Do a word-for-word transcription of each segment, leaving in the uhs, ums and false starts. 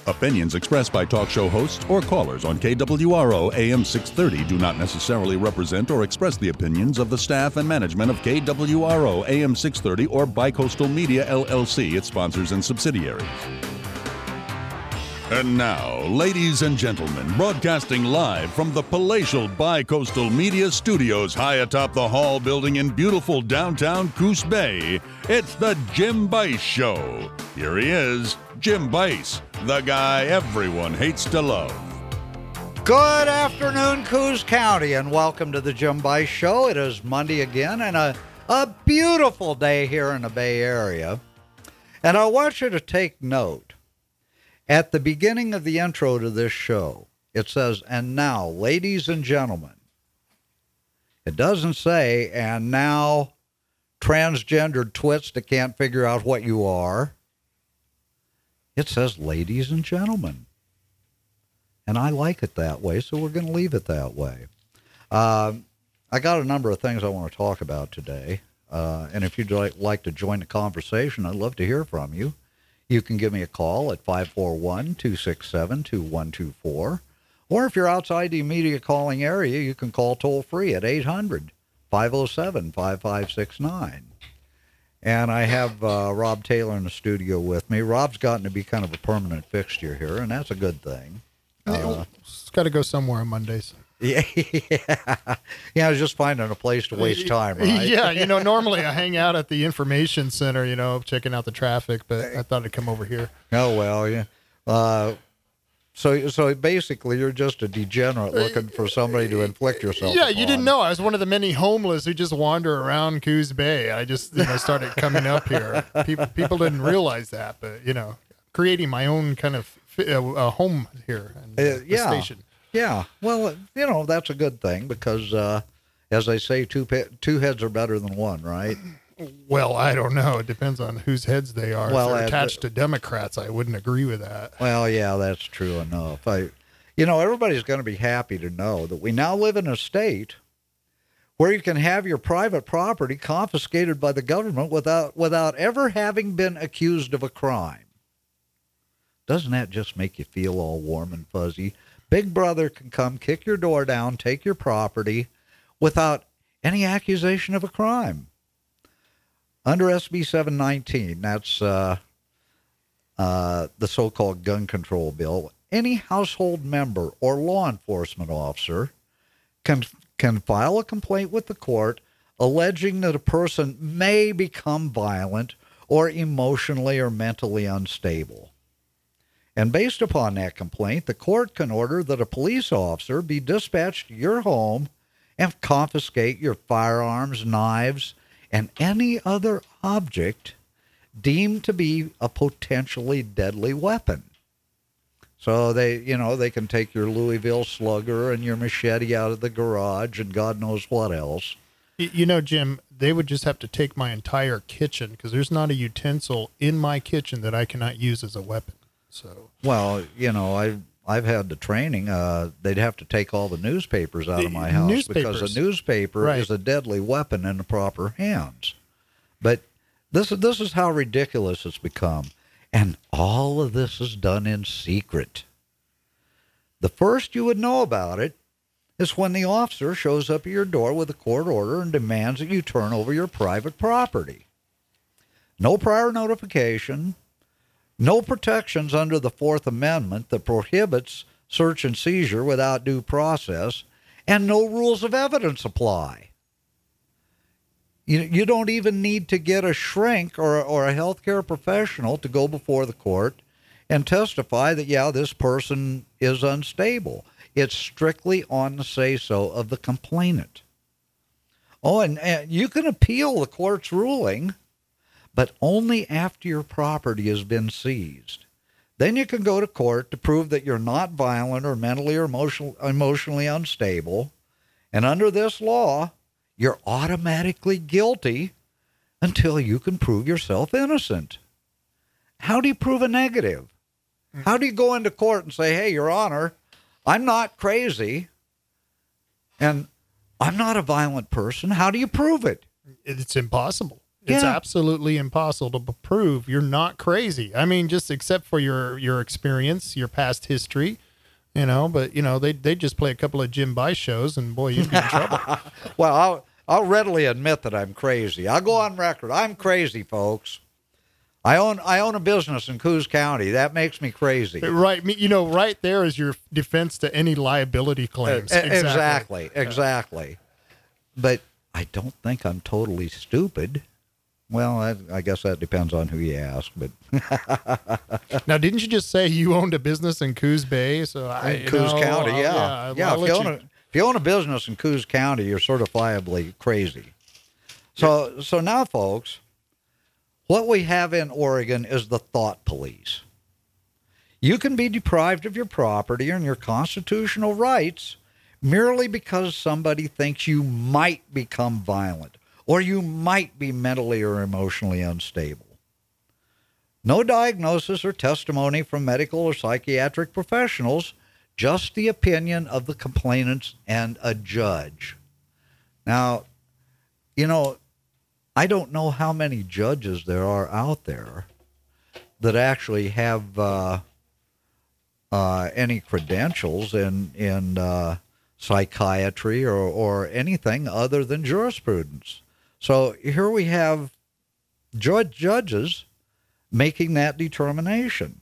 Opinions expressed by talk show hosts or callers on K W R O A M six thirty do not necessarily represent or express the opinions of the staff and management of K W R O A M six thirty or Bicoastal Media, L L C, its sponsors and subsidiaries. And now, ladies and gentlemen, broadcasting live from the palatial Bicoastal Media Studios high atop the Hall building in beautiful downtown Coos Bay, it's the Jim Bice Show. Here he is, Jim Bice, the guy everyone hates to love. Good afternoon, Coos County, and welcome to the Jim Bice Show. It is Monday again, and a, a beautiful day here in the Bay Area. And I want you to take note. At the beginning of the intro to this show, it says, and now, ladies and gentlemen. It doesn't say, and now, transgendered twits that can't figure out what you are. It says, ladies and gentlemen. And I like it that way, so we're going to leave it that way. Uh, I got a number of things I want to talk about today. Uh, and if you'd like, like to join the conversation, I'd love to hear from you. You can give me a call at five four one, two six seven, two one two four. Or if you're outside the immediate calling area, you can call toll-free at eight hundred, five oh seven, five five six nine. And I have uh, Rob Taylor in the studio with me. Rob's gotten to be kind of a permanent fixture here, and that's a good thing. Uh, it's got to go somewhere on Mondays. Yeah, yeah, yeah. I was just finding a place to waste time, right? Yeah, you know, normally I hang out at the information center, you know, checking out the traffic, but I thought I'd come over here. Oh, well, yeah. Uh, so, so basically, you're just a degenerate looking for somebody to inflict yourself Yeah, upon. you didn't know. I was one of the many homeless who just wander around Coos Bay. I just, you know, started coming up here. People, people didn't realize that, but, you know, creating my own kind of uh, uh, home here in uh, uh, yeah. the station. Yeah, well, you know, that's a good thing because, uh, as they say, two pe- two heads are better than one, right? Well, I don't know. It depends on whose heads they are. Well, if they're uh, attached to Democrats, I wouldn't agree with that. Well, yeah, that's true enough. I, you know, everybody's going to be happy to know that we now live in a state where you can have your private property confiscated by the government without without ever having been accused of a crime. Doesn't that just make you feel all warm and fuzzy? Big Brother can come kick your door down, take your property without any accusation of a crime. Under S B seven nineteen, that's uh, uh, the so-called gun control bill, any household member or law enforcement officer can can file a complaint with the court alleging that a person may become violent or emotionally or mentally unstable. And based upon that complaint, the court can order that a police officer be dispatched to your home and confiscate your firearms, knives, and any other object deemed to be a potentially deadly weapon. So they, you know, they can take your Louisville Slugger and your machete out of the garage and God knows what else. You know, Jim, they would just have to take my entire kitchen because there's not a utensil in my kitchen that I cannot use as a weapon. So, well, you know, I've, I've had the training. Uh, they'd have to take all the newspapers out the of my house newspapers. because a newspaper Right. is a deadly weapon in the proper hands. But this, this is how ridiculous it's become. And all of this is done in secret. The first you would know about it is when the officer shows up at your door with a court order and demands that you turn over your private property. No prior notification. No protections under the Fourth Amendment that prohibits search and seizure without due process, and no rules of evidence apply. You, you don't even need to get a shrink or, or a healthcare professional to go before the court and testify that, yeah, this person is unstable. It's strictly on the say-so of the complainant. Oh, and, and you can appeal the court's ruling, but only after your property has been seized. Then you can go to court to prove that you're not violent or mentally or emotional, emotionally unstable. And under this law, you're automatically guilty until you can prove yourself innocent. How do you prove a negative? How do you go into court and say, hey, Your Honor, I'm not crazy and I'm not a violent person? How do you prove it? It's impossible. It's Yeah. absolutely impossible to prove you're not crazy. I mean, just except for your your experience, your past history, you know. But you know, they they just play a couple of Jim Bice shows, and boy, you'd be in trouble. Well, I'll, I'll readily admit that I'm crazy. I'll go on record. I'm crazy, folks. I own I own a business in Coos County. That makes me crazy. Right, me- you know, right there is your defense to any liability claims. E- Exactly, exactly. But I don't think I'm totally stupid. Well, I, I guess that depends on who you ask. But Now, didn't you just say you owned a business in Coos Bay? So I, in you Coos know, County, I'll- yeah, I'll- yeah. I'll If you, let own you- a, if you own a business in Coos County, you're certifiably crazy. So, so now, folks, what we have in Oregon is the thought police. You can be deprived of your property and your constitutional rights merely because somebody thinks you might become violent or you might be mentally or emotionally unstable. No diagnosis or testimony from medical or psychiatric professionals, just the opinion of the complainants and a judge. Now, you know, I don't know how many judges there are out there that actually have uh, uh, any credentials in in uh, psychiatry or, or anything other than jurisprudence. So here we have judge judges making that determination.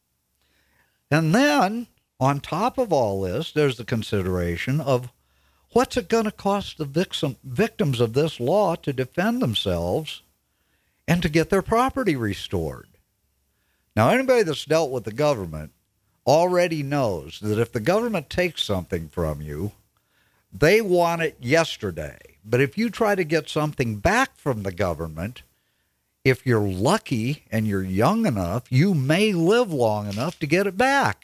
And then, on top of all this, there's the consideration of what's it going to cost the victim, victims of this law to defend themselves and to get their property restored. Now, anybody that's dealt with the government already knows that if the government takes something from you, they want it yesterday. But if you try to get something back from the government, if you're lucky and you're young enough, you may live long enough to get it back.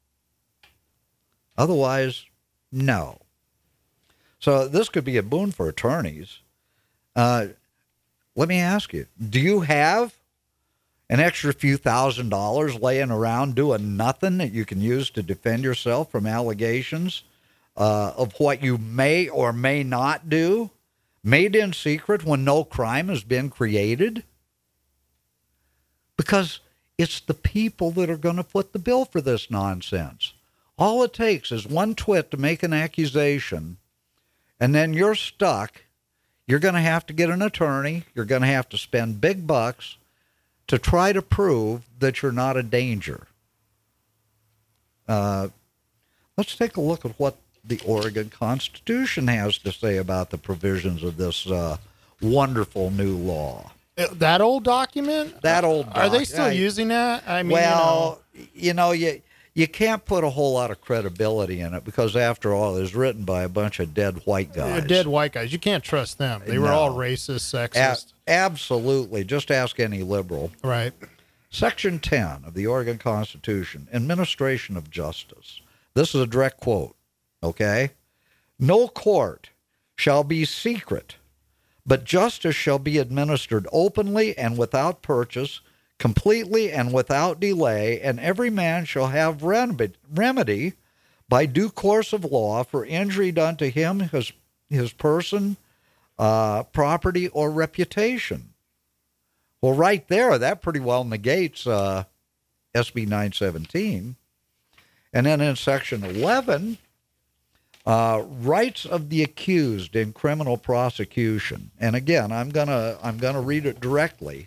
Otherwise, no. So this could be a boon for attorneys. Uh, let me ask you, do you have an extra few thousand dollars laying around doing nothing that you can use to defend yourself from allegations uh, of what you may or may not do, made in secret when no crime has been created? Because it's the people that are going to foot the bill for this nonsense. All it takes is one twit to make an accusation, and then you're stuck. You're going to have to get an attorney. You're going to have to spend big bucks to try to prove that you're not a danger. Uh, let's take a look at what the Oregon Constitution has to say about the provisions of this uh, wonderful new law. That old document? That old Are they doc- still I- using that? I mean, well, you know, you you can't put a whole lot of credibility in it because, after all, it was written by a bunch of dead white you know, guys. dead white guys. You can't trust them. They were No. all racist, A- sexist. absolutely. Just ask any liberal. Right. Section ten of the Oregon Constitution, Administration of Justice. This is a direct quote, okay? No court shall be secret, but justice shall be administered openly and without purchase, completely and without delay, and every man shall have remedy, remedy by due course of law for injury done to him, his, his person, uh, property, or reputation. Well, right there, that pretty well negates uh, S B nine seventeen. And then in Section eleven, uh, rights of the accused in criminal prosecution. And again, I'm gonna I'm gonna read it directly.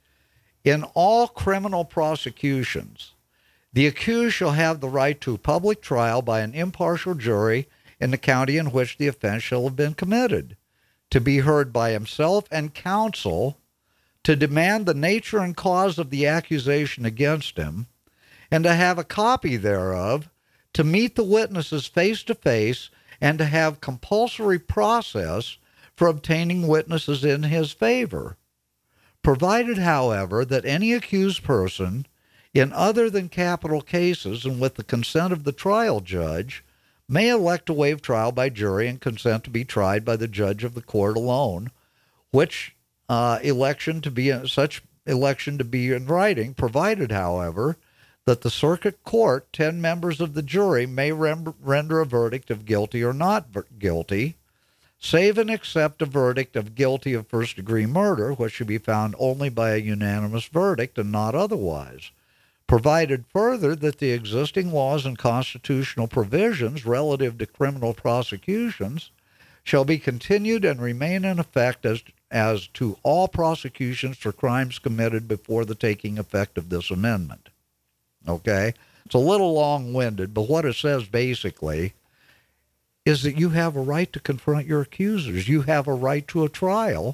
In all criminal prosecutions, the accused shall have the right to public trial by an impartial jury in the county in which the offense shall have been committed, to be heard by himself and counsel, to demand the nature and cause of the accusation against him, and to have a copy thereof, to meet the witnesses face to face, and to have compulsory process for obtaining witnesses in his favor. Provided, however, that any accused person, in other than capital cases and with the consent of the trial judge, may elect to waive trial by jury and consent to be tried by the judge of the court alone, which uh, election to be such election to be in writing, provided, however, that the circuit court, ten members of the jury, may rem- render a verdict of guilty or not ver- guilty, save and accept a verdict of guilty of first-degree murder, which should be found only by a unanimous verdict and not otherwise. Provided further that the existing laws and constitutional provisions relative to criminal prosecutions shall be continued and remain in effect as, as to all prosecutions for crimes committed before the taking effect of this amendment. Okay? It's a little long-winded, but what it says basically is that you have a right to confront your accusers. You have a right to a trial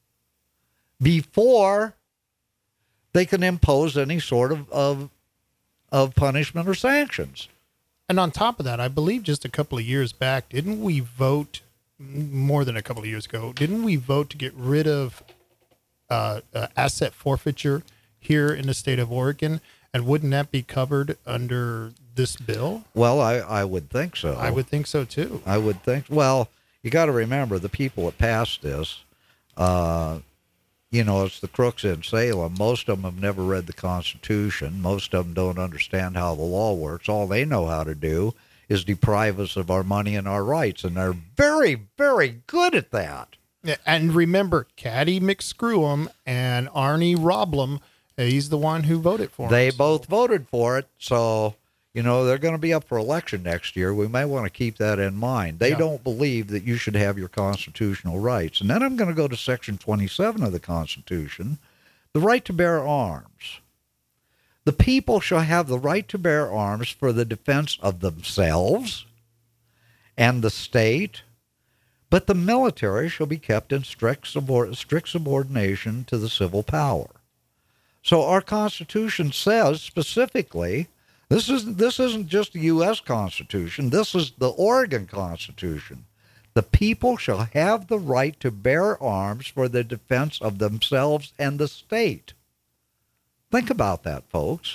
before they can impose any sort of, of, of punishment or sanctions. And on top of that, I believe just a couple of years back, didn't we vote, more than a couple of years ago, didn't we vote to get rid of uh, uh, asset forfeiture here in the state of Oregon? And wouldn't that be covered under this bill? Well, I, I would think so. I would think so, too. I would think. Well, you got to remember the people that passed this, uh, you know, it's the crooks in Salem. Most of them have never read the Constitution. Most of them don't understand how the law works. All they know how to do is deprive us of our money and our rights, and they're very, very good at that. Yeah, and remember, Caddy McScrewum and Arnie Roblem, he's the one who voted for it. They so. both voted for it, so, you know, they're going to be up for election next year. We may want to keep that in mind. They yeah. don't believe that you should have your constitutional rights. And then I'm going to go to Section twenty-seven of the Constitution, the right to bear arms. The people shall have the right to bear arms for the defense of themselves and the state, but the military shall be kept in strict, subord- strict subordination to the civil power. So our Constitution says specifically, this isn't, this isn't just the U S Constitution, this is the Oregon Constitution. The people shall have the right to bear arms for the defense of themselves and the state. Think about that, folks.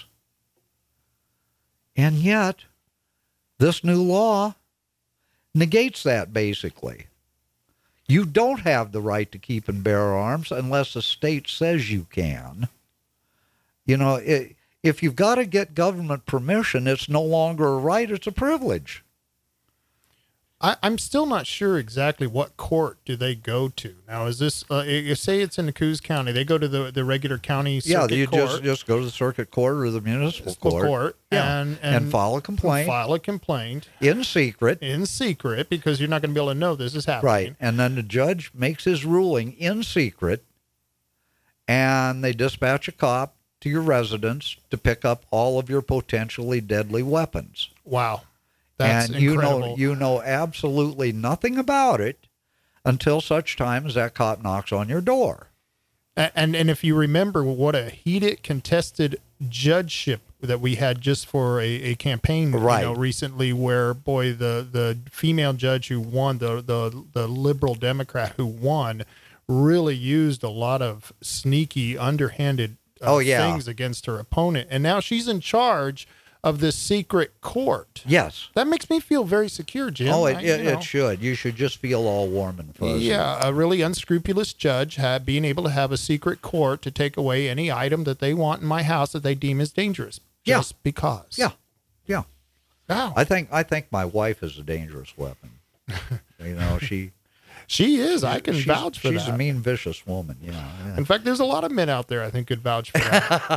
And yet, this new law negates that, basically. You don't have the right to keep and bear arms unless the state says you can. You know, it, if you've got to get government permission, it's no longer a right, it's a privilege. I, I'm still not sure exactly what court do they go to. Now, is this, uh, you say it's in the Coos County, they go to the, the regular county circuit yeah, you court. just just go to the circuit court or the municipal court, court yeah, and, and, and file a complaint. File a complaint. In secret. In secret, because you're not going to be able to know this is happening. Right, and then the judge makes his ruling in secret, and they dispatch a cop to your residence to pick up all of your potentially deadly weapons. Wow. That's and you incredible. know you know absolutely nothing about it until such time as that cop knocks on your door. And, and and if you remember what a heated, contested judgeship that we had just for a, a campaign right. you know, recently, where boy the, the female judge who won, the, the the liberal Democrat who won, really used a lot of sneaky, underhanded uh, oh, yeah. things against her opponent, and now she's in charge of this secret court. Yes. That makes me feel very secure, Jim. Oh, it, I, it, you know. it should. You should just feel all warm and fuzzy. Yeah, a really unscrupulous judge had, being able to have a secret court to take away any item that they want in my house that they deem as dangerous. Yeah. Just because. Yeah. Yeah. Wow. I think I think my wife is a dangerous weapon. You know, she... She is. I can she's, vouch for she's that. She's a mean, vicious woman. Yeah, yeah. In fact, there's a lot of men out there I think could vouch for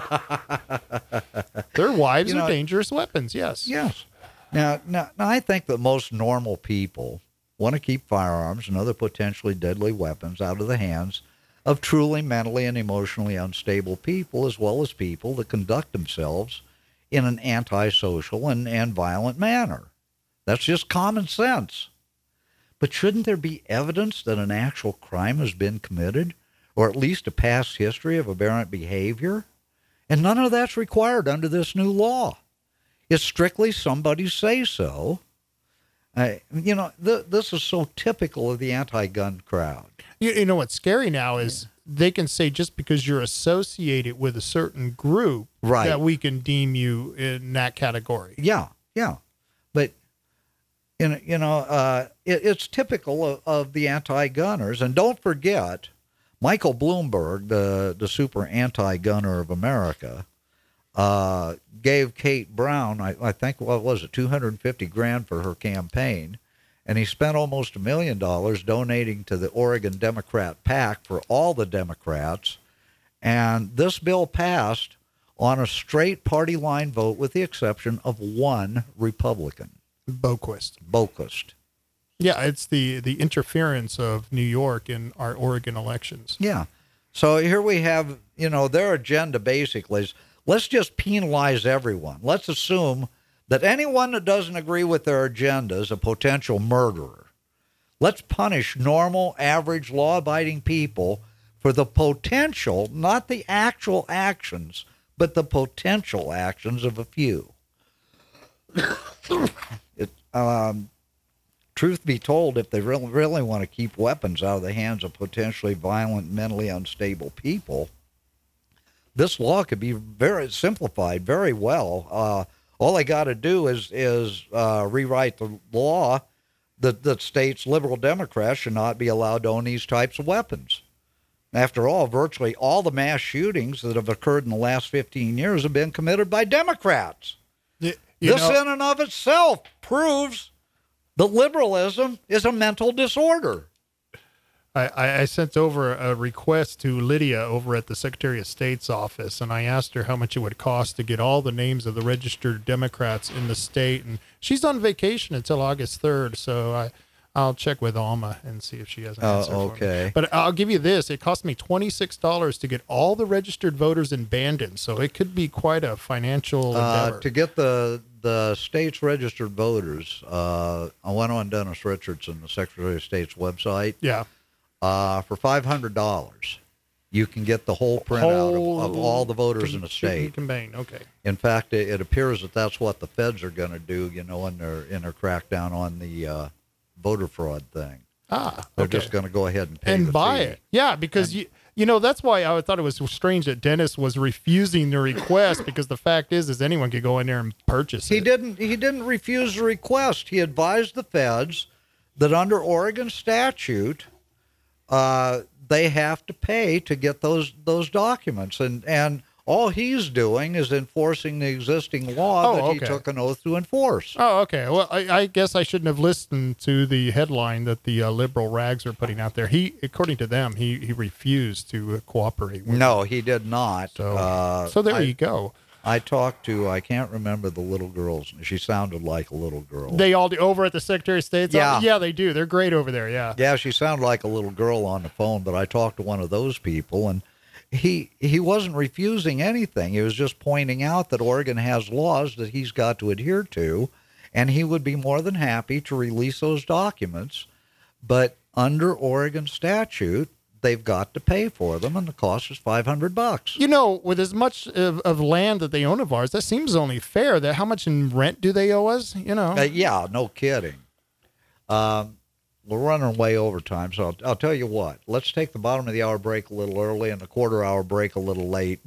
that. Their wives you know, are dangerous weapons. Yes. Yes. Now, now, now, I think that most normal people want to keep firearms and other potentially deadly weapons out of the hands of truly mentally and emotionally unstable people, as well as people that conduct themselves in an antisocial and, and violent manner. That's just common sense. But shouldn't there be evidence that an actual crime has been committed, or at least a past history of aberrant behavior? And none of that's required under this new law. It's strictly somebody's say-so. Uh, you know, th- this is so typical of the anti-gun crowd. You, you know what's scary now is they can say just because you're associated with a certain group right. that we can deem you in that category. Yeah, yeah. But In, you know, uh, it, it's typical of, of the anti-gunners. And don't forget, Michael Bloomberg, the, the super anti-gunner of America, uh, gave Kate Brown, I, I think, what was it, two hundred fifty grand for her campaign. and he spent almost a million dollars donating to the Oregon Democrat PAC for all the Democrats. And this bill passed on a straight party line vote with the exception of one Republican. Boquist. Boquist. Yeah, it's the, the interference of New York in our Oregon elections. Yeah. So here we have, you know, their agenda basically is let's just penalize everyone. Let's assume that anyone that doesn't agree with their agenda is a potential murderer. Let's punish normal, average, law-abiding people for the potential, not the actual actions, but the potential actions of a few. it, um, truth be told, if they really, really want to keep weapons out of the hands of potentially violent, mentally unstable people, this law could be very simplified very well. Uh, all they got to do is is uh, rewrite the law that, that states liberal Democrats should not be allowed to own these types of weapons. After all, virtually all the mass shootings that have occurred in the last fifteen years have been committed by Democrats. You this know, in and of itself proves that liberalism is a mental disorder. I, I sent over a request to Lydia over at the Secretary of State's office, and I asked her how much it would cost to get all the names of the registered Democrats in the state. And she's on vacation until August third, so I, I'll check with Alma and see if she has an answer Oh, for okay. me. But I'll give you this. It cost me twenty-six dollars to get all the registered voters in Bandon, so it could be quite a financial Uh, endeavor. to get the the state's registered voters, uh, I went on Dennis Richardson, the Secretary of State's website. Yeah. Uh, for five hundred dollars, you can get the whole printout of, of all the voters in the state. Campaign. Okay. In fact, it, it appears that that's what the feds are going to do, you know, in their in their crackdown on the uh, voter fraud thing. Ah, They're okay. just going to go ahead and pay and the buy fee. it. Yeah, because you you know that's why I thought it was strange that Dennis was refusing the request, because the fact is is anyone could go in there and purchase He it. didn't. He didn't refuse the request. He advised the feds that under Oregon statute, uh, they have to pay to get those those documents, and and all he's doing is enforcing the existing law Oh, that he okay. took an oath to enforce. Oh, okay. Well, I, I guess I shouldn't have listened to the headline that the uh, liberal rags are putting out there. He, according to them, he, he refused to uh, cooperate with No, he did not. So, uh, so there I, you go. I talked to, I can't remember the little girl's. She sounded like a little girl. They all do over at the Secretary of State's Yeah. office? Yeah, they do. They're great over there. Yeah. Yeah, she sounded like a little girl on the phone, but I talked to one of those people, and he he wasn't refusing anything. He was just pointing out that Oregon has laws that he's got to adhere to, and he would be more than happy to release those documents. But under Oregon statute, they've got to pay for them, and the cost is five hundred bucks. You know, with as much of, of land that they own of ours, that seems only fair. That how much in rent do they owe us? You know. Uh, yeah, no kidding. Um, we're running way over time, so I'll, I'll tell you what. Let's take the bottom of the hour break a little early and the quarter hour break a little late.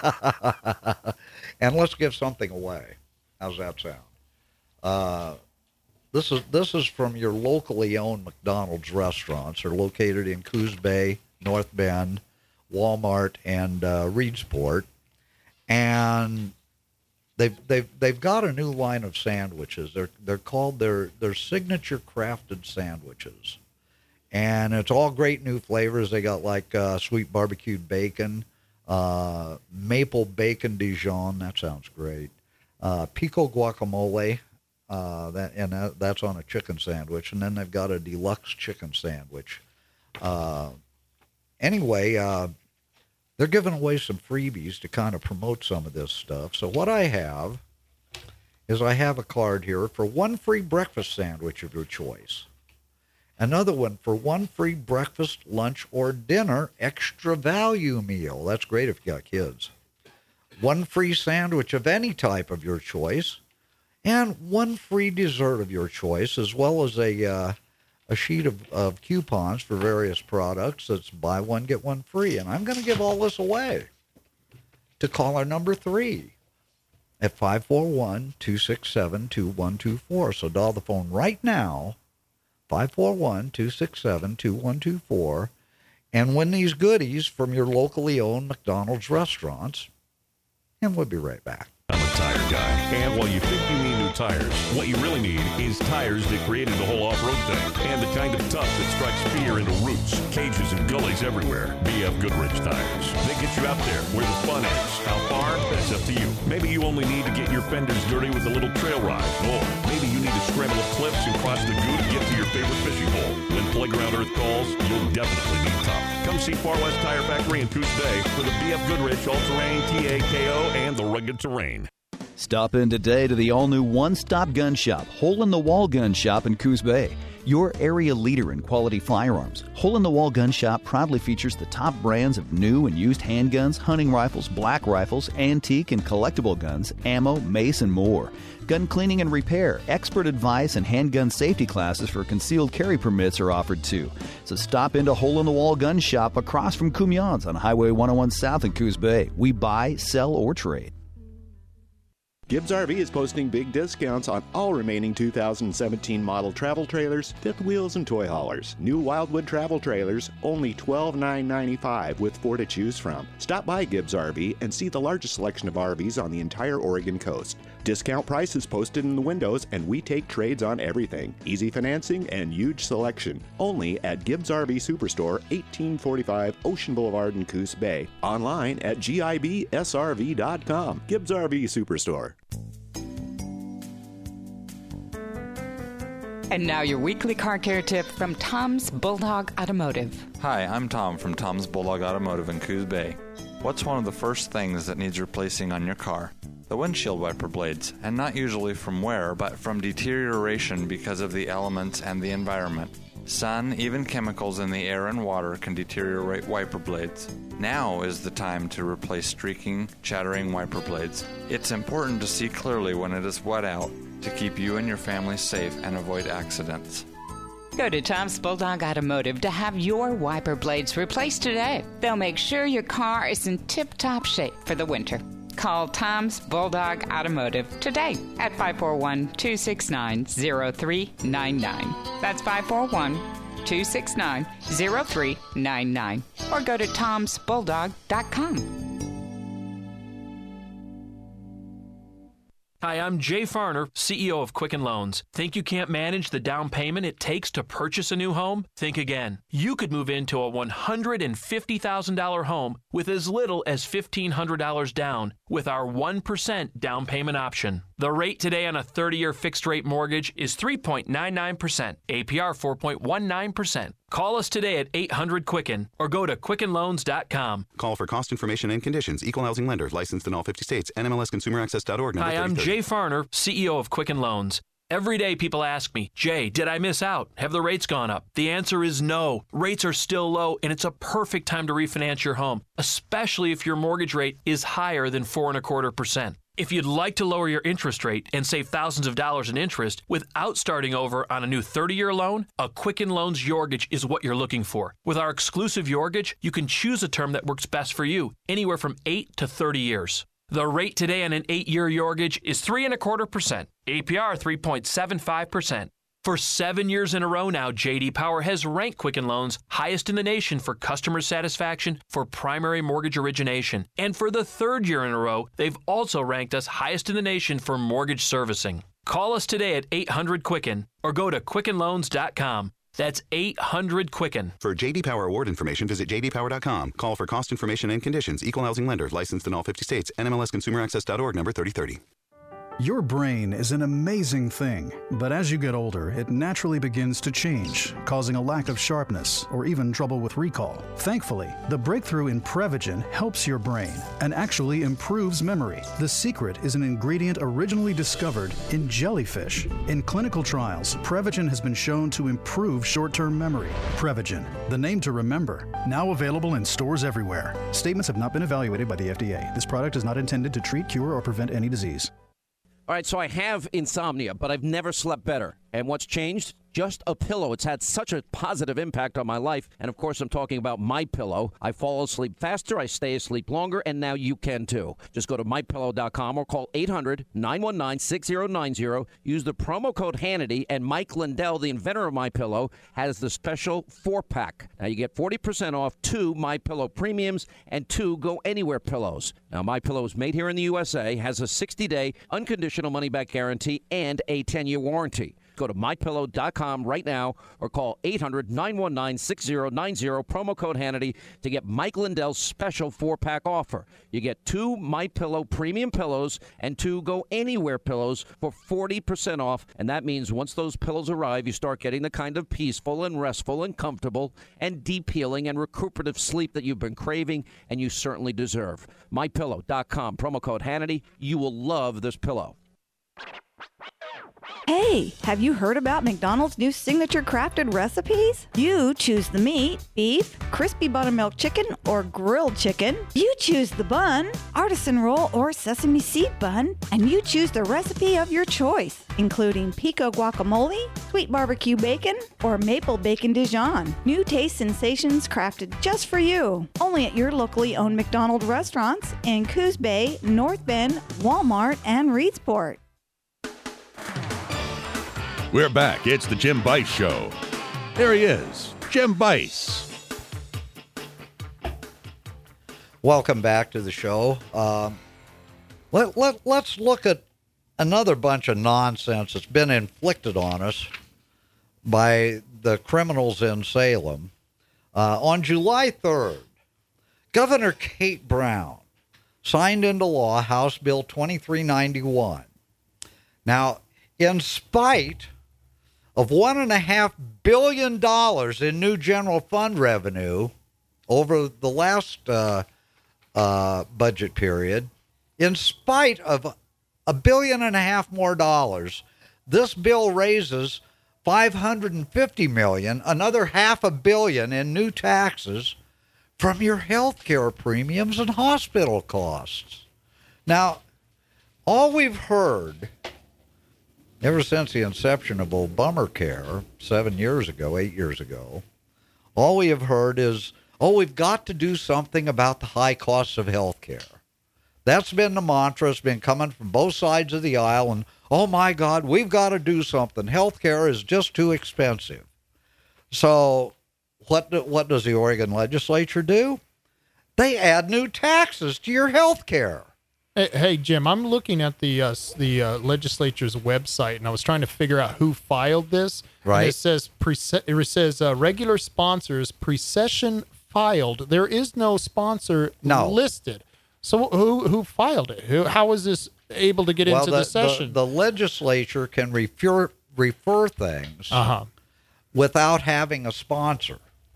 And let's give something away. How's that sound? Uh, this is this is from your locally owned McDonald's restaurants. They're located in Coos Bay, North Bend, Walmart, and uh, Reedsport. And They've they've they've got a new line of sandwiches. They're they're called their their signature crafted sandwiches, and it's all great new flavors. They got like uh, sweet barbecued bacon, uh, maple bacon Dijon. That sounds great. Uh, pico guacamole. Uh, that and that, that's on a chicken sandwich, and then they've got a deluxe chicken sandwich. Uh, anyway. Uh, They're giving away some freebies to kind of promote some of this stuff. So what I have is I have a card here for one free breakfast sandwich of your choice. Another one for one free breakfast, lunch, or dinner extra value meal. That's great if you got kids. One free sandwich of any type of your choice. And one free dessert of your choice, as well as a... Uh, a sheet of, of coupons for various products that's buy one, get one free. And I'm going to give all this away to caller number three at five four one, two six seven, two one two four. So dial the phone right now, five four one, two six seven, two one two four, and win these goodies from your locally owned McDonald's restaurants. And we'll be right back. tire guy. And while you think you need new tires, what you really need is tires that created the whole off-road thing. And the kind of tough that strikes fear into roots, cages, and gullies everywhere. B F Goodrich tires. They get you out there where the fun is. How far? That's up to you. Maybe you only need to get your fenders dirty with a little trail ride. Or maybe you need to scramble up cliffs and cross the goo to get to your favorite fishing hole. When Playground Earth calls, you'll definitely need tough. Come see Far West Tire Factory in Coos Bay for the B F Goodrich All-Terrain T A K O and the rugged terrain. Stop in today to the all-new one-stop gun shop, Hole in the Wall Gun Shop in Coos Bay. Your area leader in quality firearms. Hole in the Wall Gun Shop proudly features the top brands of new and used handguns, hunting rifles, black rifles, antique and collectible guns, ammo, mace, and more. Gun cleaning and repair, expert advice, and handgun safety classes for concealed carry permits are offered too. So stop into Hole in the Wall Gun Shop across from Cumion's on Highway one oh one South in Coos Bay. We buy, sell, or trade. Gibbs R V is posting big discounts on all remaining two thousand seventeen model travel trailers, fifth wheels, and toy haulers. New Wildwood travel trailers, only twelve thousand nine hundred ninety-five dollars with four to choose from. Stop by Gibbs R V and see the largest selection of R Vs on the entire Oregon coast. Discount prices posted in the windows, and we take trades on everything. Easy financing and huge selection. Only at Gibbs R V Superstore, eighteen forty-five Ocean Boulevard in Coos Bay. Online at gibs r v dot com. Gibbs R V Superstore. And now your weekly car care tip from Tom's Bulldog Automotive. Hi, I'm Tom from Tom's Bulldog Automotive in Coos Bay. What's one of the first things that needs replacing on your car? The windshield wiper blades, and not usually from wear, but from deterioration because of the elements and the environment. Sun, even chemicals in the air and water can deteriorate wiper blades. Now is the time to replace streaking, chattering wiper blades. It's important to see clearly when it is wet out to keep you and your family safe and avoid accidents. Go to Tom's Bulldog Automotive to have your wiper blades replaced today. They'll make sure your car is in tip-top shape for the winter. Call Tom's Bulldog Automotive today at five four one, two six nine, zero three nine nine. That's five four one, two six nine, zero three nine nine. Or go to toms bulldog dot com. Hi, I'm Jay Farner, C E O of Quicken Loans. Think you can't manage the down payment it takes to purchase a new home? Think again. You could move into a one hundred fifty thousand dollars home with as little as fifteen hundred dollars down with our one percent down payment option. The rate today on a thirty-year fixed-rate mortgage is three point nine nine percent, A P R four point one nine percent. Call us today at eight hundred Quicken or go to quicken loans dot com. Call for cost information and conditions. Equal housing lender. Licensed in all fifty states. N M L S consumer access dot org. Hi, I'm Jay Farner, C E O of Quicken Loans. Every day people ask me, Jay, did I miss out? Have the rates gone up? The answer is no. Rates are still low, and it's a perfect time to refinance your home, especially if your mortgage rate is higher than four and a quarter percent. If you'd like to lower your interest rate and save thousands of dollars in interest without starting over on a new thirty-year loan, a Quicken Loans Yorgage is what you're looking for. With our exclusive Yorgage, you can choose a term that works best for you, anywhere from eight to thirty years. The rate today on an eight-year Yorgage is three and a quarter percent, A P R three point seven five percent. For seven years in a row now, J D Power has ranked Quicken Loans highest in the nation for customer satisfaction for primary mortgage origination. And for the third year in a row, they've also ranked us highest in the nation for mortgage servicing. Call us today at eight hundred Quicken or go to quicken loans dot com. That's eight hundred Quicken. For J D Power award information, visit j d power dot com. Call for cost information and conditions. Equal housing lender. Licensed in all fifty states. N M L S consumer access dot org, number thirty thirty. Your brain is an amazing thing, but as you get older, it naturally begins to change, causing a lack of sharpness or even trouble with recall. Thankfully, the breakthrough in Prevagen helps your brain and actually improves memory. The secret is an ingredient originally discovered in jellyfish. In clinical trials, Prevagen has been shown to improve short-term memory. Prevagen, the name to remember, now available in stores everywhere. Statements have not been evaluated by the F D A. This product is not intended to treat, cure, or prevent any disease. All right, so I have insomnia, but I've never slept better. And what's changed? just a pillow. It's had such a positive impact on my life. And of course, I'm talking about MyPillow. I fall asleep faster, I stay asleep longer, and now you can too. Just go to my pillow dot com or call eight hundred, nine one nine, six zero nine zero. Use the promo code Hannity, and Mike Lindell, the inventor of MyPillow, has the special four-pack. Now you get forty percent off two MyPillow premiums and two Go Anywhere pillows. Now MyPillow is made here in the U S A, has a sixty-day unconditional money-back guarantee and a ten-year warranty. Go to my pillow dot com right now or call eight hundred, nine one nine, six zero nine zero, promo code Hannity, to get Mike Lindell's special four-pack offer. You get two MyPillow premium pillows and two Go Anywhere pillows for forty percent off, and that means once those pillows arrive, you start getting the kind of peaceful and restful and comfortable and deep healing and recuperative sleep that you've been craving and you certainly deserve. my pillow dot com, promo code Hannity. You will love this pillow. Hey, have you heard about McDonald's new signature crafted recipes? You choose the meat, beef, crispy buttermilk chicken, or grilled chicken. You choose the bun, artisan roll or sesame seed bun, and you choose the recipe of your choice, including pico guacamole, sweet barbecue bacon, or maple bacon Dijon. New taste sensations crafted just for you. Only at your locally owned McDonald's restaurants in Coos Bay, North Bend, Walmart, and Reedsport. We're back. It's the Jim Bice Show. There he is, Jim Bice. Welcome back to the show. Um, let, let, let's look at another bunch of nonsense that's been inflicted on us by the criminals in Salem. Uh, on July third, Governor Kate Brown signed into law House Bill twenty-three ninety-one. Now, in spite of one and a half billion dollars in new general fund revenue over the last uh, uh, budget period, in spite of a billion and a half more dollars, this bill raises five hundred fifty million, another half a billion in new taxes from your health care premiums and hospital costs. Now, all we've heard ever since the inception of Obamacare seven years ago, eight years ago, all we have heard is, oh, we've got to do something about the high costs of health care. That's been the mantra. It's been coming from both sides of the aisle, and, oh, my God, we've got to do something. Health care is just too expensive. So what, do, what does the Oregon legislature do? They add new taxes to your health care. Hey, hey, Jim, I'm looking at the uh, the uh, legislature's website, and I was trying to figure out who filed this. Right. And it says pre- it says uh, regular sponsors precession filed. There is no sponsor no. listed. So who who filed it? Who, how was this able to get well, into the, the session? The, the legislature can refer refer things uh-huh. without having a sponsor.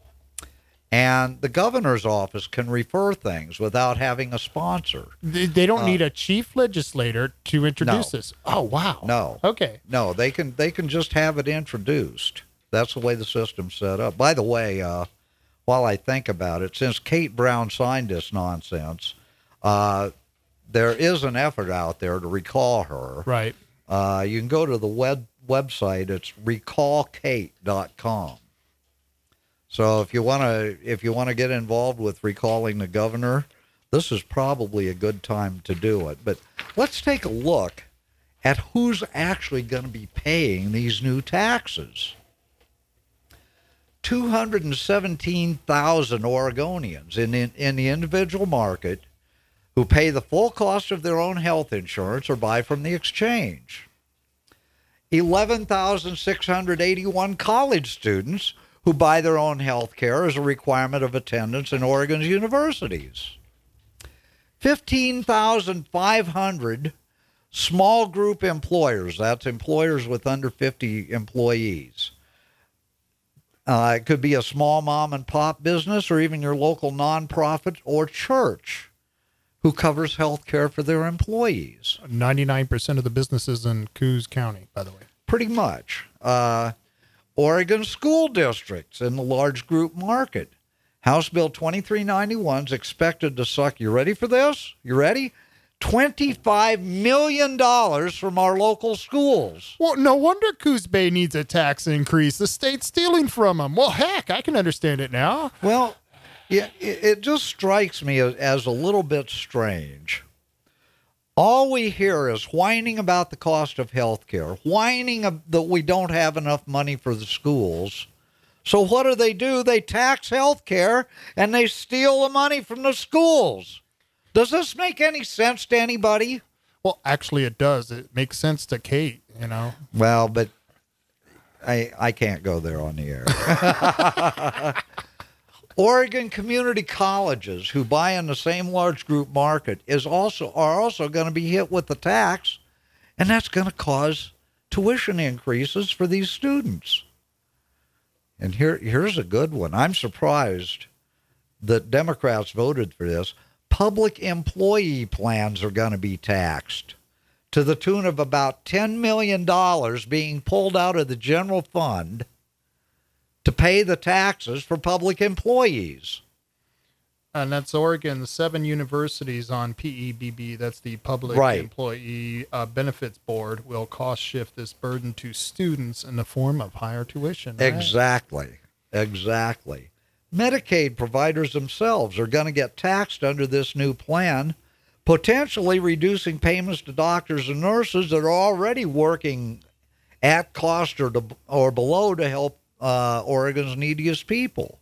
And the governor's office can refer things without having a sponsor. They, they don't uh, need a chief legislator to introduce no. this. Oh, wow. No. Okay. No, they can they can just have it introduced. That's the way the system's set up. By the way, uh, while I think about it, since Kate Brown signed this nonsense, uh, there is an effort out there to recall her. Right. Uh, you can go to the web website. It's recall kate dot com. So if you want to if you want to get involved with recalling the governor, this is probably a good time to do it. But let's take a look at who's actually going to be paying these new taxes. two hundred seventeen thousand Oregonians in, in, in the individual market who pay the full cost of their own health insurance or buy from the exchange. eleven thousand six hundred eighty-one college students who buy their own health care as a requirement of attendance in Oregon's universities. fifteen thousand five hundred small group employers, that's employers with under fifty employees. Uh, it could be a small mom and pop business or even your local nonprofit or church who covers health care for their employees. ninety-nine percent of the businesses in Coos County, by the way. Pretty much. Uh, Oregon school districts in the large group market. House Bill twenty-three ninety-one is expected to suck, you ready for this? You ready? twenty-five million dollars from our local schools. Well, no wonder Coos Bay needs a tax increase. The state's stealing from them. Well, heck, I can understand it now. Well, yeah, it, it just strikes me as, as a little bit strange. All we hear is whining about the cost of health care, whining that we don't have enough money for the schools. So what do they do? They tax health care and they steal the money from the schools. Does this make any sense to anybody? Well, actually, it does. It makes sense to Kate, you know. Well, but I I can't go there on the air. Oregon community colleges who buy in the same large group market is also are also going to be hit with the tax, and that's going to cause tuition increases for these students. And here here's a good one. I'm surprised that Democrats voted for this. Public employee plans are going to be taxed to the tune of about ten million dollars being pulled out of the general fund to pay the taxes for public employees. And that's Oregon's seven universities on P E B B. That's the Public Right. Employee uh, Benefits Board will cost shift this burden to students in the form of higher tuition. Right? Exactly. Exactly. Medicaid providers themselves are going to get taxed under this new plan, potentially reducing payments to doctors and nurses that are already working at cost or, to, or below to help uh, Oregon's neediest people.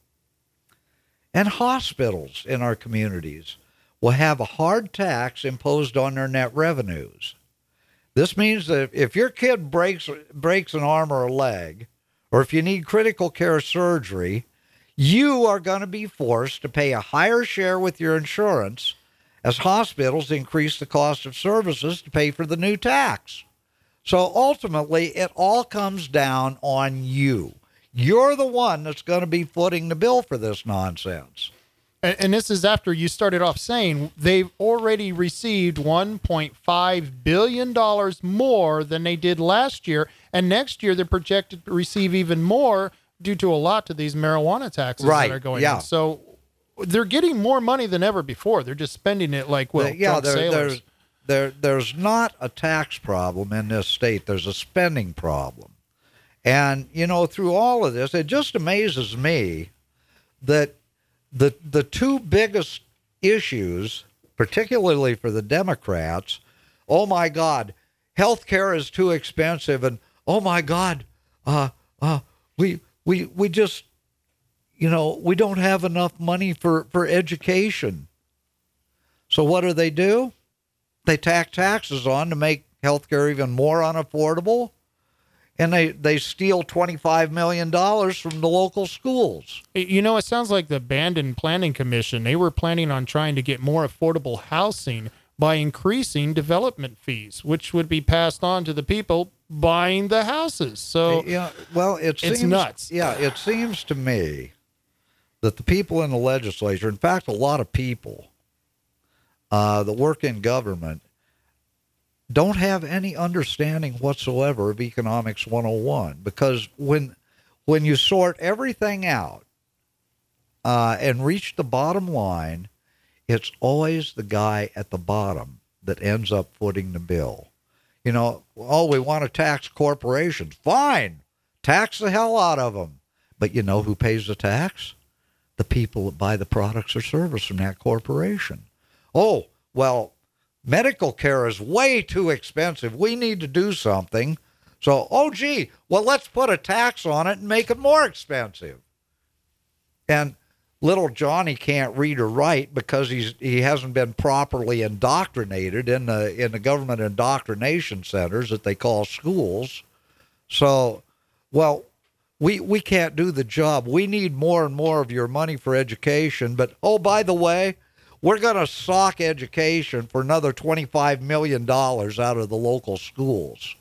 And hospitals in our communities will have a hard tax imposed on their net revenues. This means that if your kid breaks breaks an arm or a leg, or if you need critical care surgery, you are going to be forced to pay a higher share with your insurance as hospitals increase the cost of services to pay for the new tax. So ultimately, it all comes down on you. You're the one that's going to be footing the bill for this nonsense. And, and this is after you started off saying they've already received one point five billion dollars more than they did last year. And next year, they're projected to receive even more due to a lot to these marijuana taxes Right, that are going yeah. in. So they're getting more money than ever before. They're just spending it like, well, yeah, drunk there, sailors. there's there there's not a tax problem in this state. There's a spending problem. And, you know, through all of this, it just amazes me that the the two biggest issues, particularly for the Democrats, oh, my God, health care is too expensive. And, oh, my God, uh, uh, we we we just, you know, we don't have enough money for, for education. So what do they do? They tack taxes on to make health care even more unaffordable. And they, they steal twenty-five million dollars from the local schools. You know, it sounds like the Bandon Planning Commission, they were planning on trying to get more affordable housing by increasing development fees, which would be passed on to the people buying the houses. So yeah, well, it it's seems, nuts. Yeah, it seems to me that the people in the legislature, in fact, a lot of people uh, that work in government, don't have any understanding whatsoever of Economics one oh one, because when when you sort everything out uh, and reach the bottom line, it's always the guy at the bottom that ends up footing the bill. You know, oh, we want to tax corporations. Fine, tax the hell out of them. But you know who pays the tax? The people that buy the products or service from that corporation. Oh, well, medical care is way too expensive. We need to do something. So, oh, gee, well, let's put a tax on it and make it more expensive. And little Johnny can't read or write because he's he hasn't been properly indoctrinated in the in the government indoctrination centers that they call schools. So, well, we we can't do the job. We need more and more of your money for education. But, oh, by the way, we're going to sock education for another twenty-five million dollars out of the local schools.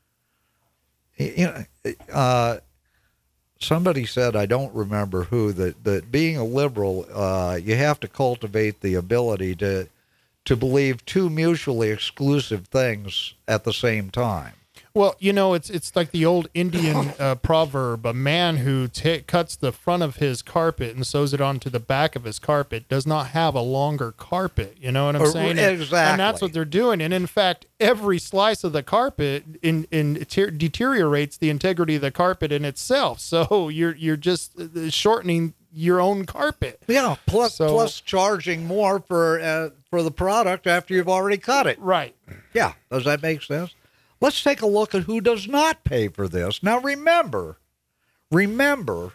You know, uh, somebody said, I don't remember who, that, that being a liberal, uh, you have to cultivate the ability to to believe two mutually exclusive things at the same time. Well, you know, it's it's like the old Indian uh, proverb: a man who ta cuts the front of his carpet and sews it onto the back of his carpet does not have a longer carpet. You know what I'm saying? And, Exactly. and that's what they're doing. And in fact, every slice of the carpet in, in ter deteriorates the integrity of the carpet in itself. So you're you're just shortening your own carpet. Yeah. Plus, So- plus charging more for uh, for the product after you've already cut it. Right. Yeah. Does that make sense? Let's take a look at who does not pay for this. Now, remember, remember,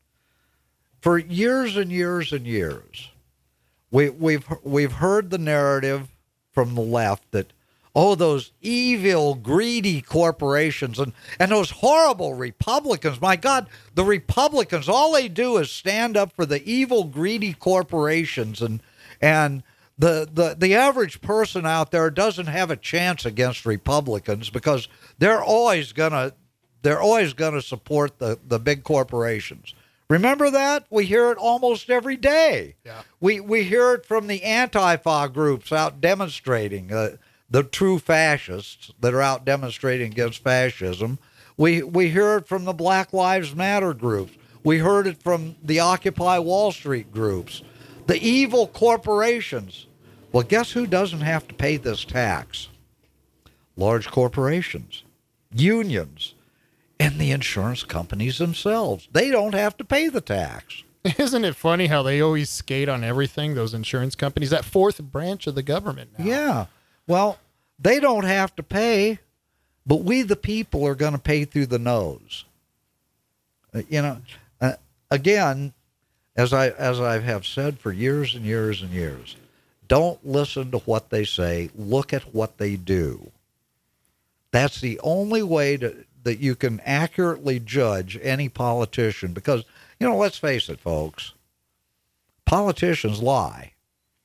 for years and years and years, we, we've we've heard the narrative from the left that, oh, those evil, greedy corporations and, and those horrible Republicans. My God, the Republicans, all they do is stand up for the evil, greedy corporations, and and the, the, the average person out there doesn't have a chance against Republicans because they're always gonna they're always gonna support the, the big corporations. Remember that? We hear it almost every day. Yeah. We we hear it from the Antifa groups out demonstrating. Uh, the true fascists that are out demonstrating against fascism. We we hear it from the Black Lives Matter groups. We heard it from the Occupy Wall Street groups. The evil corporations. Well, guess who doesn't have to pay this tax? Large corporations, unions, and the insurance companies themselves. They don't have to pay the tax. Isn't it funny how they always skate on everything, those insurance companies, that fourth branch of the government now? Yeah. Well, they don't have to pay, but we the people are going to pay through the nose. Uh, you know, uh, again, as I as I have said for years and years and years, don't listen to what they say. Look at what they do. That's the only way to, that you can accurately judge any politician because, you know, let's face it, folks, politicians lie.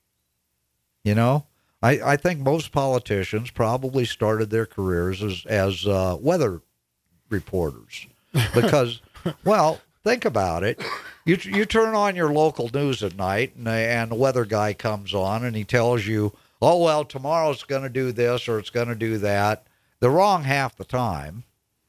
You know? I, I think most politicians probably started their careers as, as uh, weather reporters because, well, think about it. You, you turn on your local news at night and, and the weather guy comes on and he tells you, oh, well, tomorrow's going to do this or it's going to do that. They're wrong half the time.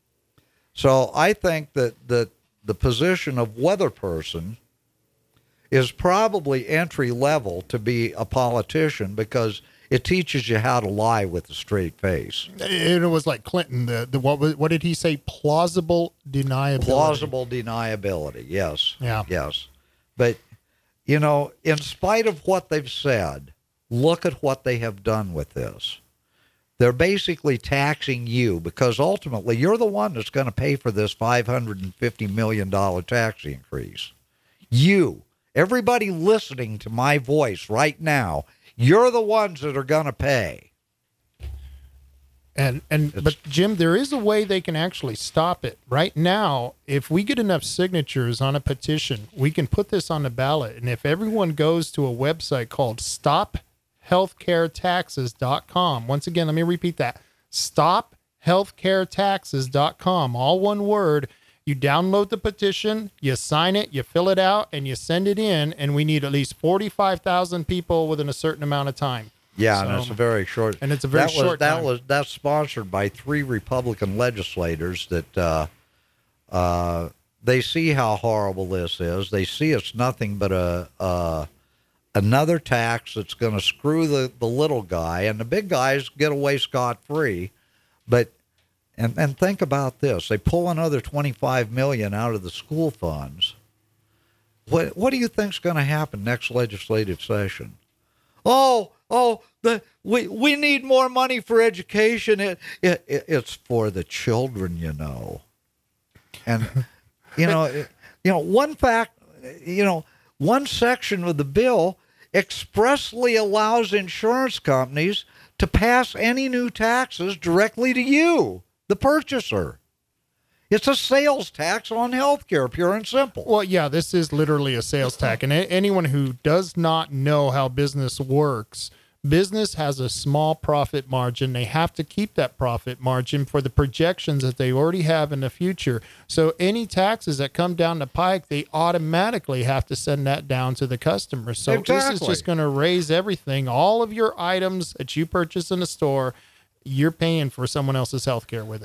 So I think that, that the position of weather person is probably entry level to be a politician because it teaches you how to lie with a straight face. It was like Clinton. The, the what was, what did he say? Plausible deniability. Plausible deniability. Yes. Yeah. Yes. But, you know, in spite of what they've said, look at what they have done with this. They're basically taxing you because ultimately you're the one that's going to pay for this five hundred fifty million dollars tax increase. You, everybody listening to my voice right now, you're the ones that are going to pay. And and It's, but Jim, there is a way they can actually stop it. Right now, if we get enough signatures on a petition, we can put this on the ballot. And if everyone goes to a website called stop healthcare taxes dot com, once again, let me repeat that: stop healthcare taxes dot com, all one word. You download the petition, you sign it, you fill it out, and you send it in. And we need at least forty-five thousand people within a certain amount of time. Yeah, So- and it's a very short. And it's a very that was, short That time. was that's sponsored by three Republican legislators that uh, uh, they see how horrible this is. They see it's nothing but a, a another tax that's going to screw the, the little guy, and the big guys get away scot free. But and and think about this: they pull another twenty-five million out of the school funds. What what do you think's going to happen next legislative session? Oh, oh, the we we need more money for education. It, it, it it's for the children, you know. And you know, it, you know, one fact, you know, one section of the bill expressly allows insurance companies to pass any new taxes directly to you, the purchaser. It's a sales tax on healthcare, pure and simple. Well, yeah, this is literally a sales tax. And a- anyone who does not know how business works, business has a small profit margin. They have to keep that profit margin for the projections that they already have in the future. So any taxes that come down the pike, they automatically have to send that down to the customer. So this is Exactly. just going to raise everything. All of your items that you purchase in the store, you're paying for someone else's health care with it.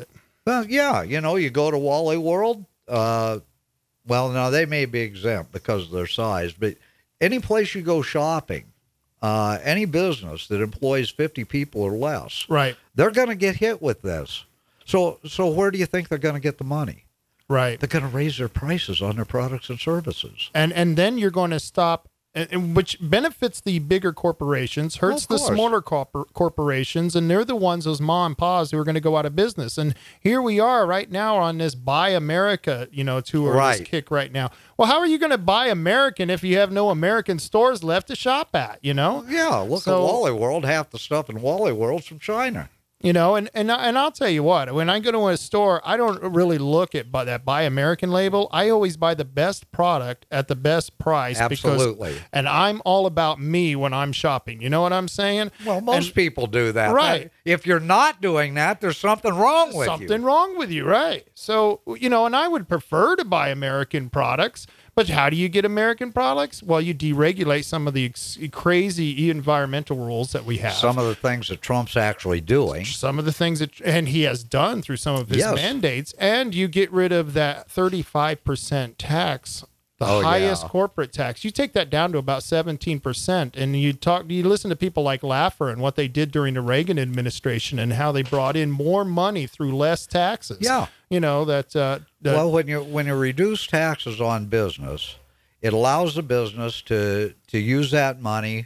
Well, yeah, you know, you go to Wally World. Uh, well, now they may be exempt because of their size, but any place you go shopping, uh, any business that employs fifty people or less, right, they're going to get hit with this. So, so where do you think they're going to get the money? Right, they're going to raise their prices on their products and services, and and then you're going to stop. And, and which benefits the bigger corporations, hurts well, the smaller corpor- corporations, and they're the ones, those mom and pa's, who are going to go out of business. And here we are right now on this Buy America, you know, tour, right. this kick right now. Well, how are you going to buy American if you have no American stores left to shop at, you know? Yeah, look So- at Wally World. Half the stuff in Wally World's from China. You know, and, and and I'll tell you what, when I go to a store, I don't really look at buy, that Buy American label. I always buy the best product at the best price. Absolutely. Because, and I'm all about me when I'm shopping. You know what I'm saying? Well, most And- people do that. Right. If you're not doing that, there's something wrong with Something you. wrong with you, right? So, you know, and I would prefer to buy American products, but how do you get American products? Well, you deregulate some of the ex- crazy environmental rules that we have. Some of the things that Trump's actually doing. Some of the things that, and he has done through some of his Yes. mandates, and you get rid of that thirty-five percent tax, the Oh, highest yeah. corporate tax. You take that down to about seventeen percent, and you talk, you listen to people like Laffer and what they did during the Reagan administration and how they brought in more money through less taxes. Yeah. You know, that, uh, that Well, when you when you reduce taxes on business, it allows the business to to use that money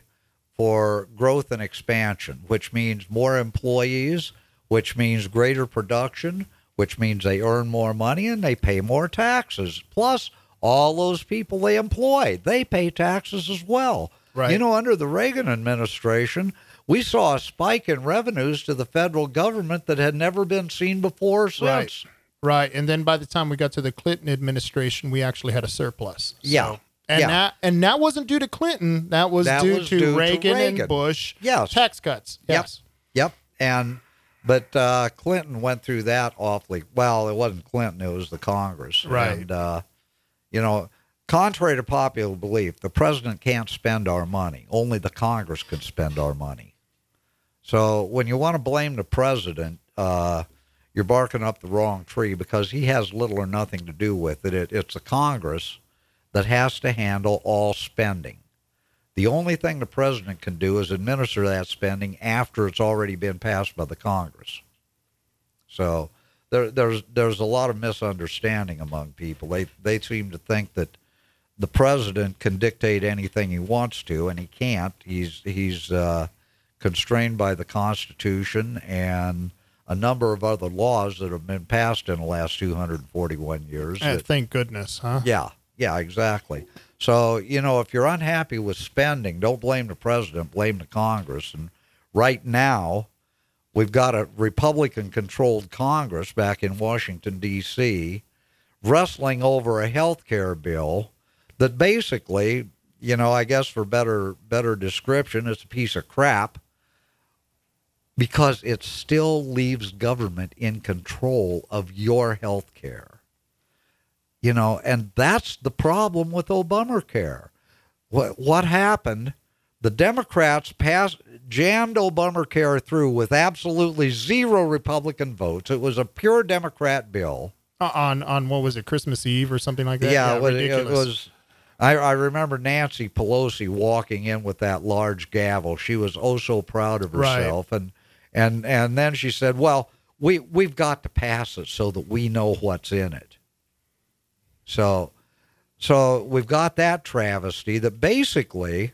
for growth and expansion, which means more employees, which means greater production, which means they earn more money and they pay more taxes. Plus, all those people they employ, they pay taxes as well. Right. You know, under the Reagan administration, we saw a spike in revenues to the federal government that had never been seen before or since. Right. Right. And then by the time we got to the Clinton administration, we actually had a surplus. So, Yeah. And Yeah. that and that wasn't due to Clinton. That was, That due, was to, due to Reagan Reagan. and Bush. Yes. Tax cuts. Yes. Yep. And but uh, Clinton went through that awfully well. It wasn't Clinton; it was the Congress. Right. And uh, you know, contrary to popular belief, the president can't spend our money. Only the Congress can spend our money. So when you want to blame the president, uh, you're barking up the wrong tree because he has little or nothing to do with it. it. It's the Congress that has to handle all spending. The only thing the president can do is administer that spending after it's already been passed by the Congress. So there, there's there's a lot of misunderstanding among people. They they seem to think that the president can dictate anything he wants to, and he can't. He's he's uh, constrained by the Constitution and a number of other laws that have been passed in the last two hundred forty-one years. Eh, that- thank goodness, huh? yeah, yeah, exactly. So, you know, if you're unhappy with spending, don't blame the president, blame the Congress. And right now, we've got a Republican-controlled Congress back in Washington, D C, wrestling over a health care bill that basically, you know, I guess for better better description, it's a piece of crap because it still leaves government in control of your health care. You know, and that's the problem with Obamacare. What what happened? The Democrats passed, jammed Obamacare through with absolutely zero Republican votes. It was a pure Democrat bill. Uh, on on what was it, Christmas Eve or something like that? Yeah, it was, it ridiculous. was. I, I remember Nancy Pelosi walking in with that large gavel. She was oh so proud of Right. herself, and and and then she said, "Well, we we've got to pass it so that we know what's in it." So, so we've got that travesty that basically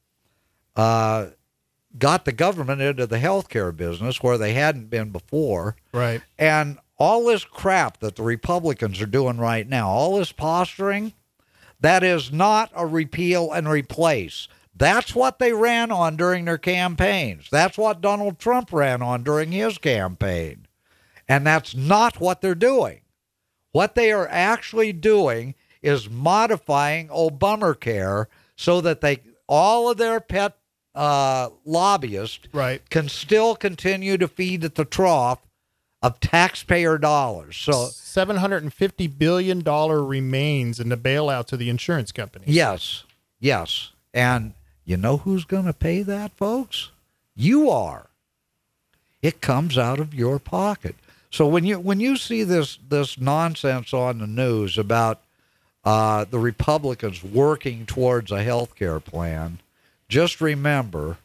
uh, got the government into the healthcare business where they hadn't been before. Right. And all this crap that the Republicans are doing right now, all this posturing, that is not a repeal and replace. That's what they ran on during their campaigns. That's what Donald Trump ran on during his campaign. And that's not what they're doing. What they are actually doing is modifying Obamacare so that they all of their pet uh, lobbyists right. can still continue to feed at the trough of taxpayer dollars. So seven hundred fifty billion dollars remains in the bailout to the insurance companies. Yes, yes. And you know who's going to pay that, folks? You are. It comes out of your pocket. So when you when you see this this nonsense on the news about uh, the Republicans working towards a health care plan, just remember,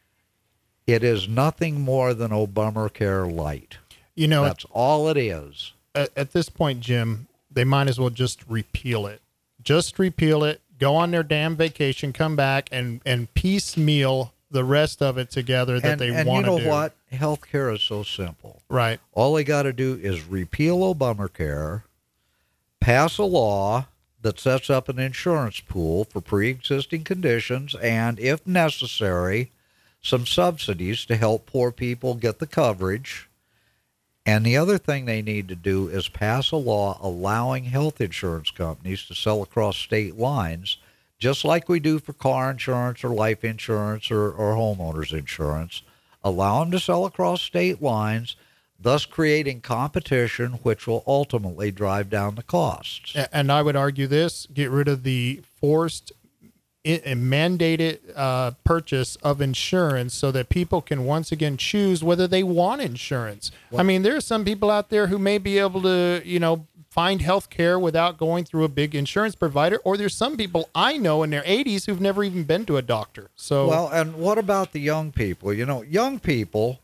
it is nothing more than Obamacare light. You know, that's all it is. At, at this point, Jim, they might as well just repeal it. Just repeal it. Go on their damn vacation, come back, and and piecemeal the rest of it together that and, they and want to do. And you know what? Healthcare is so simple. Right. All they got to do is repeal Obamacare, pass a law that sets up an insurance pool for pre-existing conditions, and, if necessary, some subsidies to help poor people get the coverage. And the other thing they need to do is pass a law allowing health insurance companies to sell across state lines, just like we do for car insurance or life insurance or, or homeowners insurance. Allow them to sell across state lines, thus creating competition, which will ultimately drive down the costs. And I would argue this, get rid of the forced mandated uh, purchase of insurance so that people can once again choose whether they want insurance. What? I mean, there are some people out there who may be able to, you know, find health care without going through a big insurance provider, or there's some people I know in their eighties who've never even been to a doctor. So, well, and what about the young people? You know, young people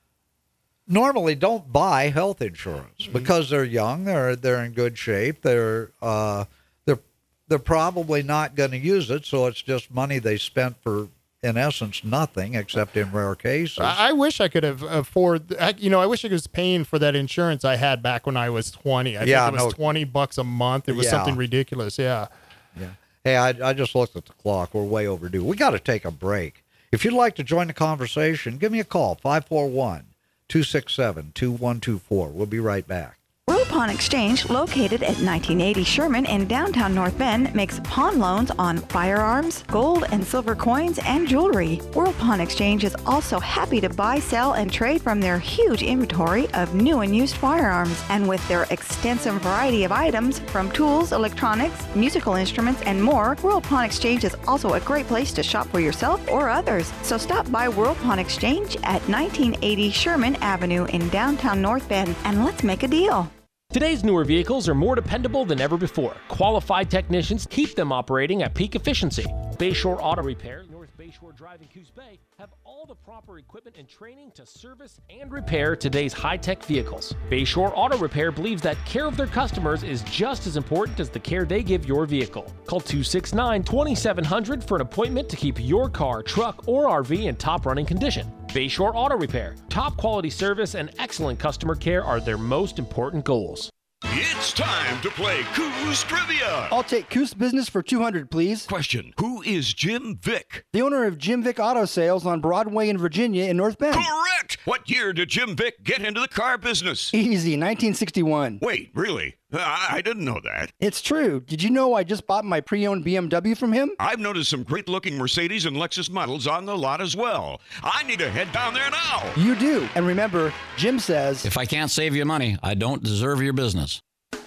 normally don't buy health insurance because they're young, they're they're in good shape, they're uh, they're they're probably not going to use it, so it's just money they spent for, in essence, nothing except in rare cases. I, I wish I could have afford. I, you know, I wish I was paying for that insurance I had back when I was twenty. I yeah, think it was no, twenty bucks a month. It was yeah. something ridiculous. Yeah. Yeah. Hey, I, I just looked at the clock. We're way overdue. We got to take a break. If you'd like to join the conversation, give me a call, five four one, two six seven, two one two four. We'll be right back. Rural Pawn Exchange, located at nineteen eighty Sherman in downtown North Bend, makes pawn loans on firearms, gold and silver coins, and jewelry. Rural Pawn Exchange is also happy to buy, sell, and trade from their huge inventory of new and used firearms. And with their extensive variety of items, from tools, electronics, musical instruments, and more, Rural Pawn Exchange is also a great place to shop for yourself or others. So stop by Rural Pawn Exchange at nineteen eighty Sherman Avenue in downtown North Bend, and let's make a deal. Today's newer vehicles are more dependable than ever before. Qualified technicians keep them operating at peak efficiency. Bayshore Auto Repair, North Bayshore Drive in Coos Bay, have all the proper equipment and training to service and repair today's high-tech vehicles. Bayshore Auto Repair believes that care of their customers is just as important as the care they give your vehicle. Call two six nine, two seven zero zero for an appointment to keep your car, truck, or R V in top running condition. Bayshore Auto Repair. Top quality service and excellent customer care are their most important goals. It's time to play Coos Trivia. I'll take Coos Business for two hundred, please. Question: who is Jim Vick? The owner of Jim Vick Auto Sales on Broadway in Virginia in North Bend. Correct! What year did Jim Vick get into the car business? Easy, nineteen sixty-one. Wait, really? I, I didn't know that. It's true. Did you know I just bought my pre-owned B M W from him? I've noticed some great-looking Mercedes and Lexus models on the lot as well. I need to head down there now. You do. And remember, Jim says, if I can't save you money, I don't deserve your business.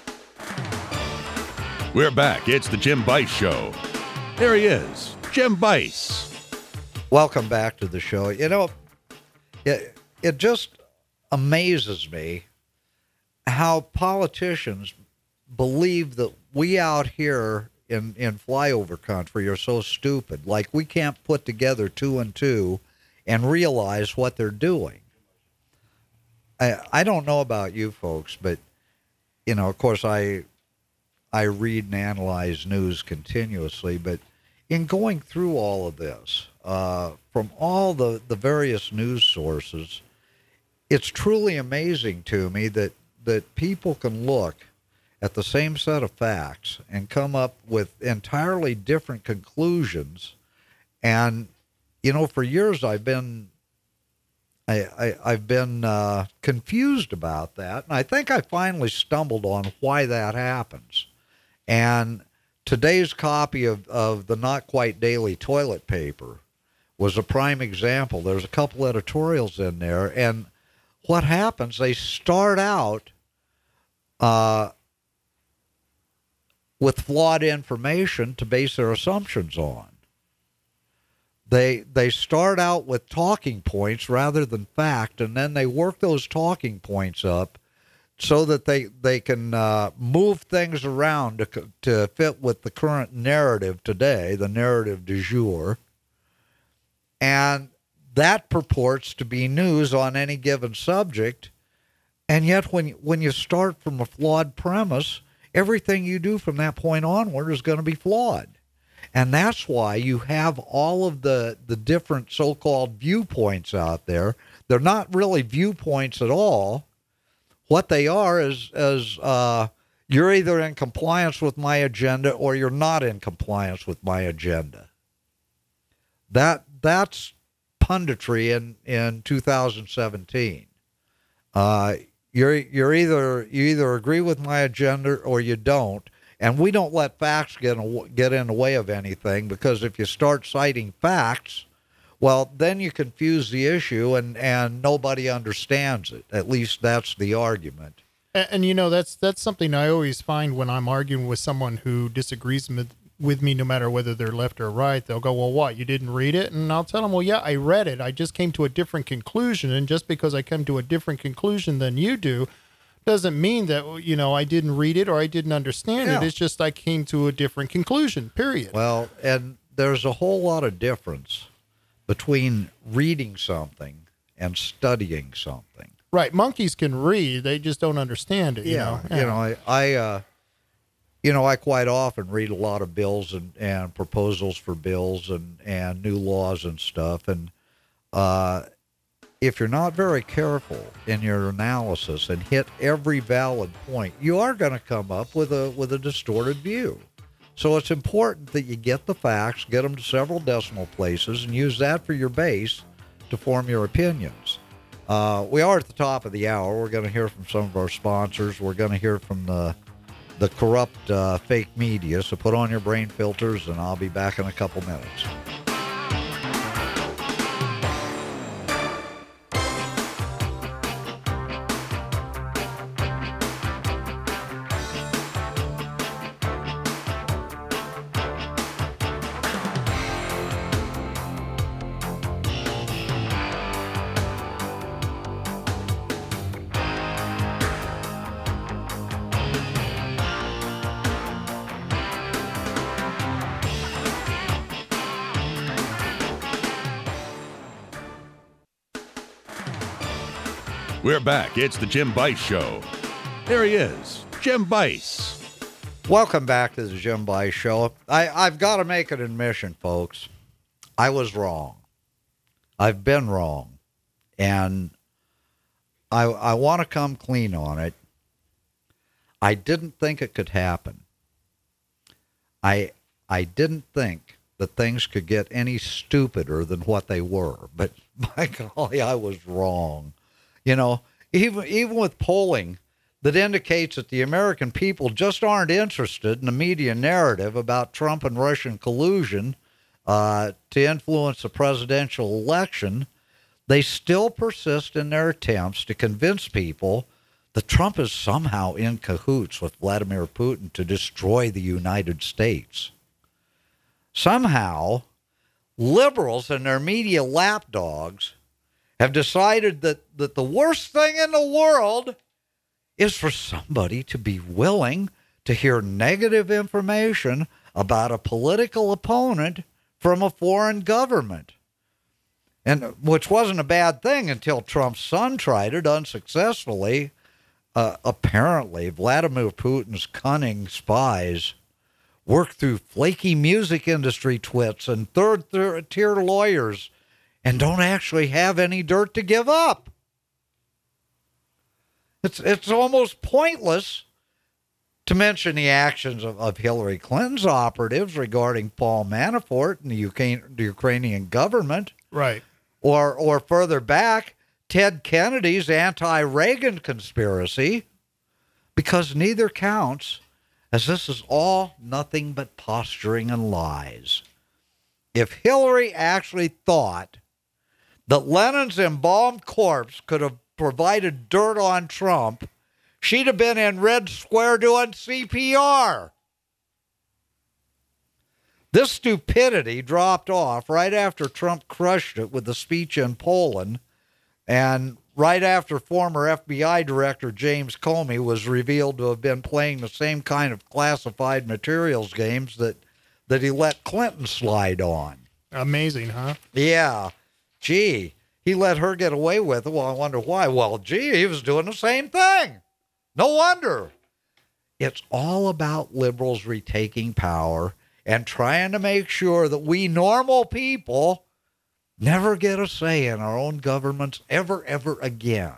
We're back. It's the Jim Bice Show. There he is, Jim Bice. Welcome back to the show. You know, it, it just amazes me how politicians believe that we out here in, in flyover country are so stupid. Like we can't put together two and two and realize what they're doing. I, I don't know about you folks, but, you know, of course, I... I read and analyze news continuously, but in going through all of this, uh, from all the, the various news sources, it's truly amazing to me that, that people can look at the same set of facts and come up with entirely different conclusions. And, you know, for years I've been I, I, I've been uh, confused about that, and I think I finally stumbled on why that happens. And today's copy of, of the Not Quite Daily toilet paper was a prime example. There's a couple editorials in there, and what happens, they start out uh, with flawed information to base their assumptions on. They they start out with talking points rather than fact, and then they work those talking points up so that they they can uh, move things around to to fit with the current narrative today, the narrative du jour, and that purports to be news on any given subject. And yet, when when you start from a flawed premise, everything you do from that point onward is going to be flawed. And that's why you have all of the, the different so-called viewpoints out there. They're not really viewpoints at all. What they are is, is uh, you're either in compliance with my agenda or you're not in compliance with my agenda. That that's punditry in, in two thousand seventeen. Uh, you're you're either you either agree with my agenda or you don't. And we don't let facts get in, get in the way of anything, because if you start citing facts, well, then you confuse the issue and, and nobody understands it. At least that's the argument. And, and you know, that's that's something I always find when I'm arguing with someone who disagrees with, with me, no matter whether they're left or right. They'll go, well, what, you didn't read it? And I'll tell them, well, yeah, I read it. I just came to a different conclusion. And just because I come to a different conclusion than you do doesn't mean that, you know, I didn't read it or I didn't understand Yeah. it. It's just I came to a different conclusion, period. Well, and there's a whole lot of difference between reading something and studying something. Right. Monkeys can read. They just don't understand it, you Yeah. know. You know, I, I uh, you know, I quite often read a lot of bills and, and proposals for bills and, and new laws and stuff. And uh, if you're not very careful in your analysis and hit every valid point, you are going to come up with a with a distorted view. So it's important that you get the facts, get them to several decimal places, and use that for your base to form your opinions. Uh, we are at the top of the hour. We're going to hear from some of our sponsors. We're going to hear from the the corrupt uh, fake media. So put on your brain filters, and I'll be back in a couple minutes. We're back. It's the Jim Bice Show. There he is, Jim Bice. Welcome back to the Jim Bice Show. I, I've got to make an admission, folks. I was wrong. I've been wrong. And I, I want to come clean on it. I didn't think it could happen. I I didn't think that things could get any stupider than what they were. But by golly, I was wrong. You know, even even with polling that indicates that the American people just aren't interested in the media narrative about Trump and Russian collusion uh, to influence the presidential election, they still persist in their attempts to convince people that Trump is somehow in cahoots with Vladimir Putin to destroy the United States. Somehow, liberals and their media lapdogs have decided that, that the worst thing in the world is for somebody to be willing to hear negative information about a political opponent from a foreign government. And which wasn't a bad thing until Trump's son tried it unsuccessfully. Uh, apparently, Vladimir Putin's cunning spies work through flaky music industry twits and third-tier lawyers and don't actually have any dirt to give up. It's it's almost pointless to mention the actions of, of Hillary Clinton's operatives regarding Paul Manafort and the, Ukraine, the Ukrainian government. Right. Or, or further back, Ted Kennedy's anti-Reagan conspiracy, because neither counts, as this is all nothing but posturing and lies. If Hillary actually thought that Lenin's embalmed corpse could have provided dirt on Trump, she'd have been in Red Square doing C P R. This stupidity dropped off right after Trump crushed it with the speech in Poland. And right after former F B I Director James Comey was revealed to have been playing the same kind of classified materials games that, that he let Clinton slide on. Amazing, huh? Yeah. Gee, he let her get away with it. Well, I wonder why. Well, gee, he was doing the same thing. No wonder. It's all about liberals retaking power and trying to make sure that we normal people never get a say in our own governments ever, ever again.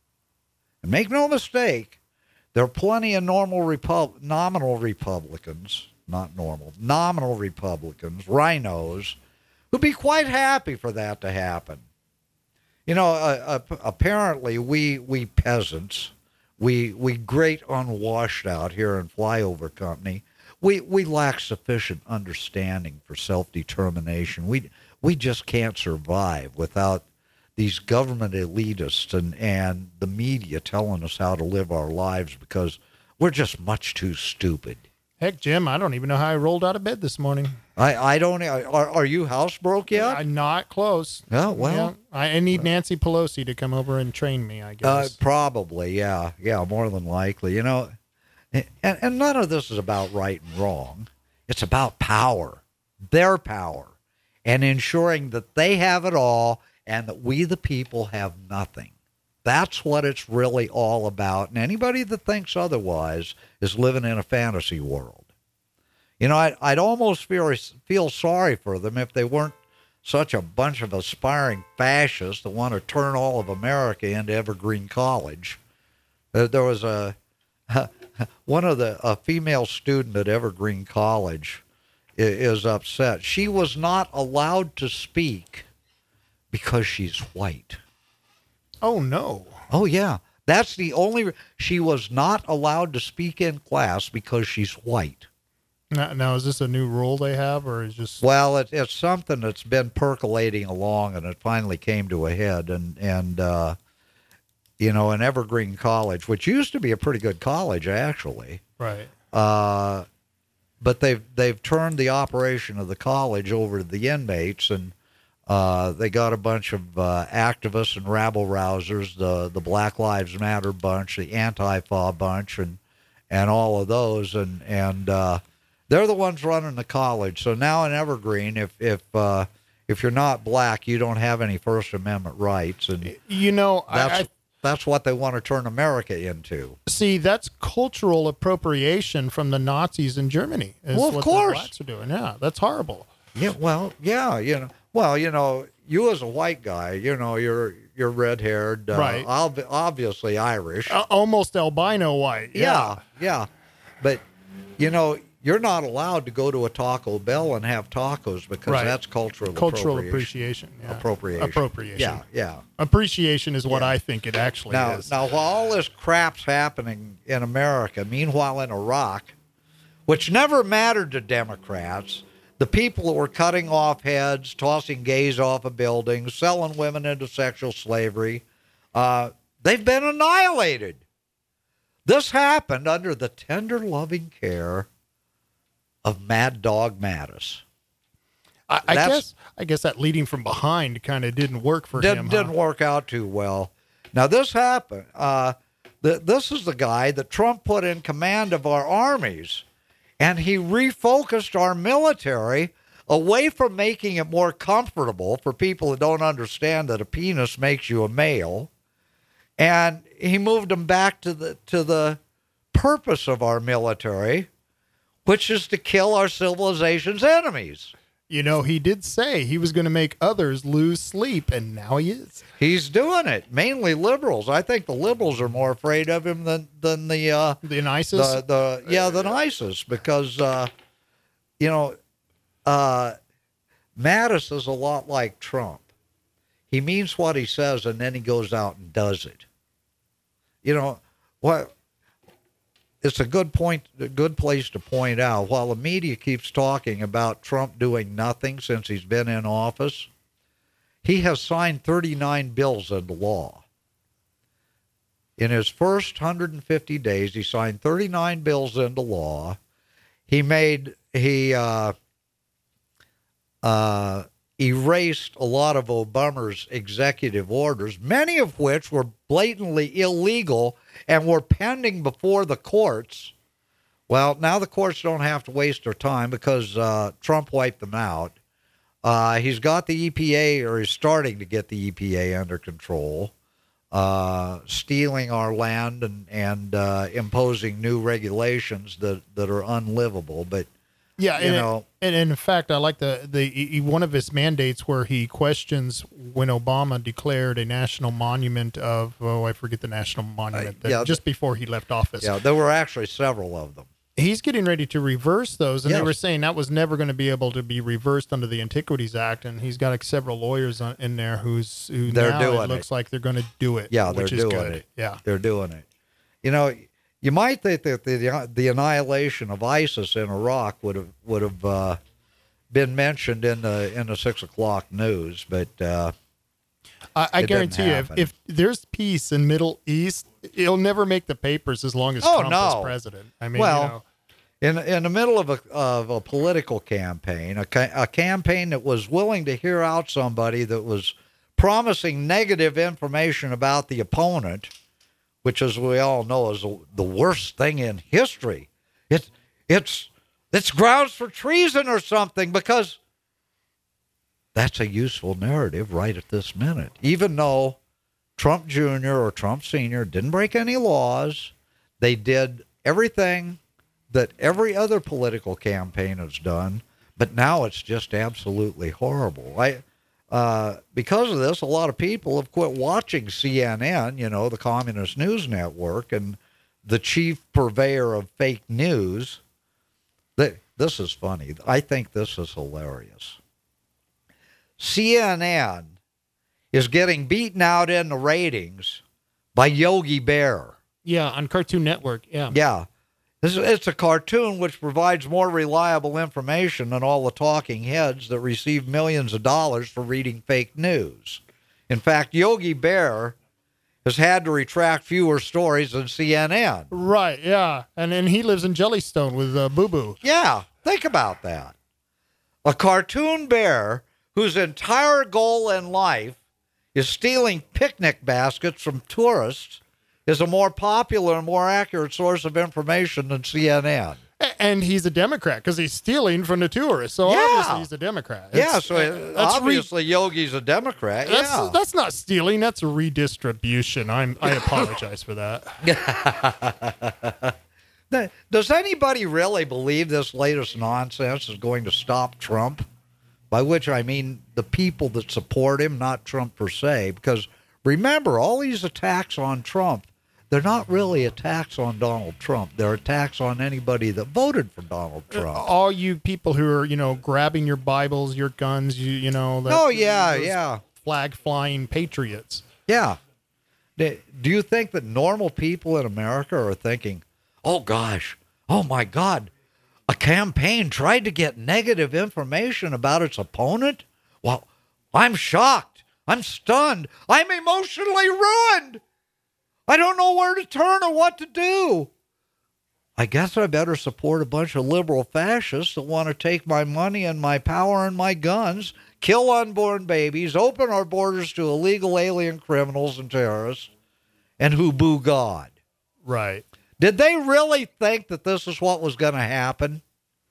And make no mistake, there are plenty of normal Repub- nominal Republicans, not normal, nominal Republicans, rhinos, who'd be quite happy for that to happen. You know, uh, uh, apparently we we peasants, we we great unwashed out here in Flyover Company, we we lack sufficient understanding for self-determination. We we just can't survive without these government elitists and, and the media telling us how to live our lives because we're just much too stupid. Heck, Jim, I don't even know how I rolled out of bed this morning. I, I don't. Are, are you housebroke yet? I'm not close. Oh, well. Yeah, I, I need Nancy Pelosi to come over and train me, I Uh, guess. probably, yeah. Yeah, more than likely. You know, and, and none of this is about right and wrong. It's about power, their power, and ensuring that they have it all and that we, the people, have nothing. That's what it's really all about. And anybody that thinks otherwise is living in a fantasy world. You know, I'd, I'd almost feel, feel sorry for them if they weren't such a bunch of aspiring fascists that want to turn all of America into Evergreen College. Uh, there was a one of the a female student at Evergreen College is, is upset. She was not allowed to speak because she's white. Oh, no. Oh, yeah. That's the only... She was not allowed to speak in class because she's white. Now, now, is this a new rule they have, or is just... Well, it, it's something that's been percolating along, and it finally came to a head. And, and uh, you know, in Evergreen College, which used to be a pretty good college, actually. Right. Uh, but they've, they've turned the operation of the college over to the inmates, and Uh, they got a bunch of uh, activists and rabble-rousers, the the Black Lives Matter bunch, the Antifa bunch, and and all of those, and and uh, they're the ones running the college. So now in Evergreen, if if uh, if you're not black, you don't have any First Amendment rights, and you know that's I, I, that's what they want to turn America into. See, that's cultural appropriation from the Nazis in Germany. Is Well, of what course. the blacks are doing. Yeah, that's horrible. Yeah, well, yeah, you know. Well, you know, you as a white guy, you know, you're you're red-haired, uh, Right. ob- obviously Irish. Uh, almost albino white. yeah, Yeah. yeah. But, you know, you're not allowed to go to a Taco Bell and have tacos because Right. that's cultural Cultural appropriation. appreciation. Yeah. Appropriation. Appropriation. Yeah, yeah. Appreciation is what Yeah. I think it actually Now, is. now, while all this crap's happening in America, meanwhile in Iraq, which never mattered to Democrats, the people that were cutting off heads, tossing gays off of buildings, selling women into sexual slavery, uh, they've been annihilated. This happened under the tender, loving care of Mad Dog Mattis. I, I That's- guess I guess that leading from behind kind of didn't work for Didn't, him. huh? didn't work out too well. Now, this happened. Uh, th- this is the guy that Trump put in command of our armies, and he refocused our military away from making it more comfortable for people who don't understand that a penis makes you a male, and he moved them back to the to the purpose of our military, which is to kill our civilization's enemies. You know, he did say he was going to make others lose sleep, and now he is. He's doing it. Mainly liberals. I think the liberals are more afraid of him than than the uh, the ISIS. The, the yeah, than ISIS because uh, you know, uh, Mattis is a lot like Trump. He means what he says, and then he goes out and does it. You know what? It's a good point, a good place to point out. While the media keeps talking about Trump doing nothing since he's been in office, he has signed thirty-nine bills into law. In his first one hundred fifty days, he signed thirty-nine bills into law. He made, he uh, uh, erased a lot of Obama's executive orders, many of which were blatantly illegal and were pending before the courts. Well, now the courts don't have to waste their time because uh, Trump wiped them out. Uh, he's got the E P A, or he's starting to get the E P A under control, uh, stealing our land and, and uh, imposing new regulations that, that are unlivable. But, yeah, you and, know, it, and in fact, I like the, the he, one of his mandates where he questions when Obama declared a national monument of, oh, I forget the national monument, Uh, that yeah, just before he left office. yeah, there were actually several of them. He's getting ready to reverse those, and Yes. they were saying that was never going to be able to be reversed under the Antiquities Act, and he's got like several lawyers on, in there who's who They're now doing it looks it. like they're going to do it. Yeah, they're which is doing good. it. Yeah, they're doing it. You know, you might think that the the annihilation of ISIS in Iraq would have would have uh, been mentioned in the in the six o'clock news, but uh, I, I it guarantee you, didn't if, happen. if there's peace in Middle East, it'll never make the papers as long as Oh, Trump no. is president. I mean, well, you know, in in the middle of a of a political campaign, a, ca- a campaign that was willing to hear out somebody that was promising negative information about the opponent, which, as we all know, is the worst thing in history. It's it's it's grounds for treason or something, because that's a useful narrative right at this minute. Even though Trump Junior or Trump Senior didn't break any laws, they did everything that every other political campaign has done, but now it's just absolutely horrible. I, uh, because of this, a lot of people have quit watching C N N, you know, the Communist News Network, and the chief purveyor of fake news. They, this is funny. I think this is hilarious. C N N is getting beaten out in the ratings by Yogi Bear. yeah, on Cartoon Network. Yeah, Yeah. This is, it's a cartoon which provides more reliable information than all the talking heads that receive millions of dollars for reading fake news. In fact, Yogi Bear has had to retract fewer stories than C N N. right. Yeah, and then he lives in Jellystone with uh, Boo Boo. Yeah, think about that. A cartoon bear whose entire goal in life is stealing picnic baskets from tourists is a more popular and more accurate source of information than C N N. A- And he's a Democrat because he's stealing from the tourists. So Yeah. obviously he's a Democrat. Yeah, It's- so uh, that's re- obviously Yogi's a Democrat. That's, yeah. that's not stealing. That's redistribution. I'm. I apologize for that. Now, does anybody really believe this latest nonsense is going to stop Trump? By which I mean the people that support him, not Trump per se. Because remember, all these attacks on Trump, they're not really attacks on Donald Trump. They're attacks on anybody that voted for Donald Trump. All you people who are, you know, grabbing your Bibles, your guns, you, you know. That, Oh, yeah, those yeah. Flag flying patriots. Yeah. Do do you think that normal people in America are thinking, oh, gosh, oh, my God, a campaign tried to get negative information about its opponent? Well, I'm shocked. I'm stunned. I'm emotionally ruined. I don't know where to turn or what to do. I guess I better support a bunch of liberal fascists that want to take my money and my power and my guns, kill unborn babies, open our borders to illegal alien criminals and terrorists, and who boo God. Right. Did they really think that this is what was going to happen?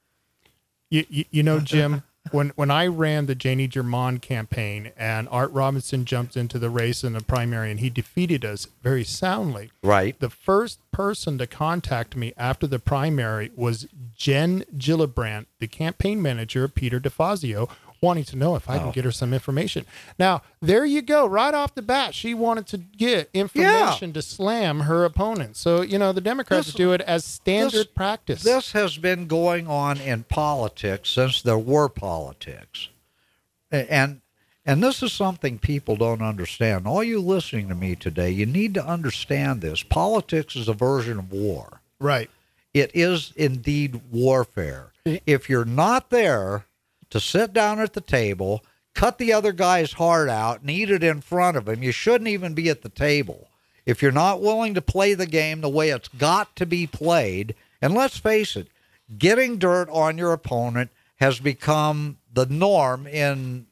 You, you, you know, Jim, when when I ran the Janie Germond campaign and Art Robinson jumped into the race in the primary and he defeated us very soundly. Right. The first person to contact me after the primary was Jen Gillibrand, the campaign manager of Peter DeFazio, wanting to know if I Oh. can get her some information. Now, there you go. Right off the bat, she wanted to get information to slam her opponent. So, you know, the Democrats This- do it as standard this- practice. This has been going on in politics since there were politics. A- And and this is something people don't understand. All you listening to me today, you need to understand this. Politics is a version of war. Right. It is indeed warfare. If you're not there to sit down at the table, cut the other guy's heart out, and eat it in front of him, you shouldn't even be at the table. If you're not willing to play the game the way it's got to be played, and let's face it, getting dirt on your opponent has become the norm in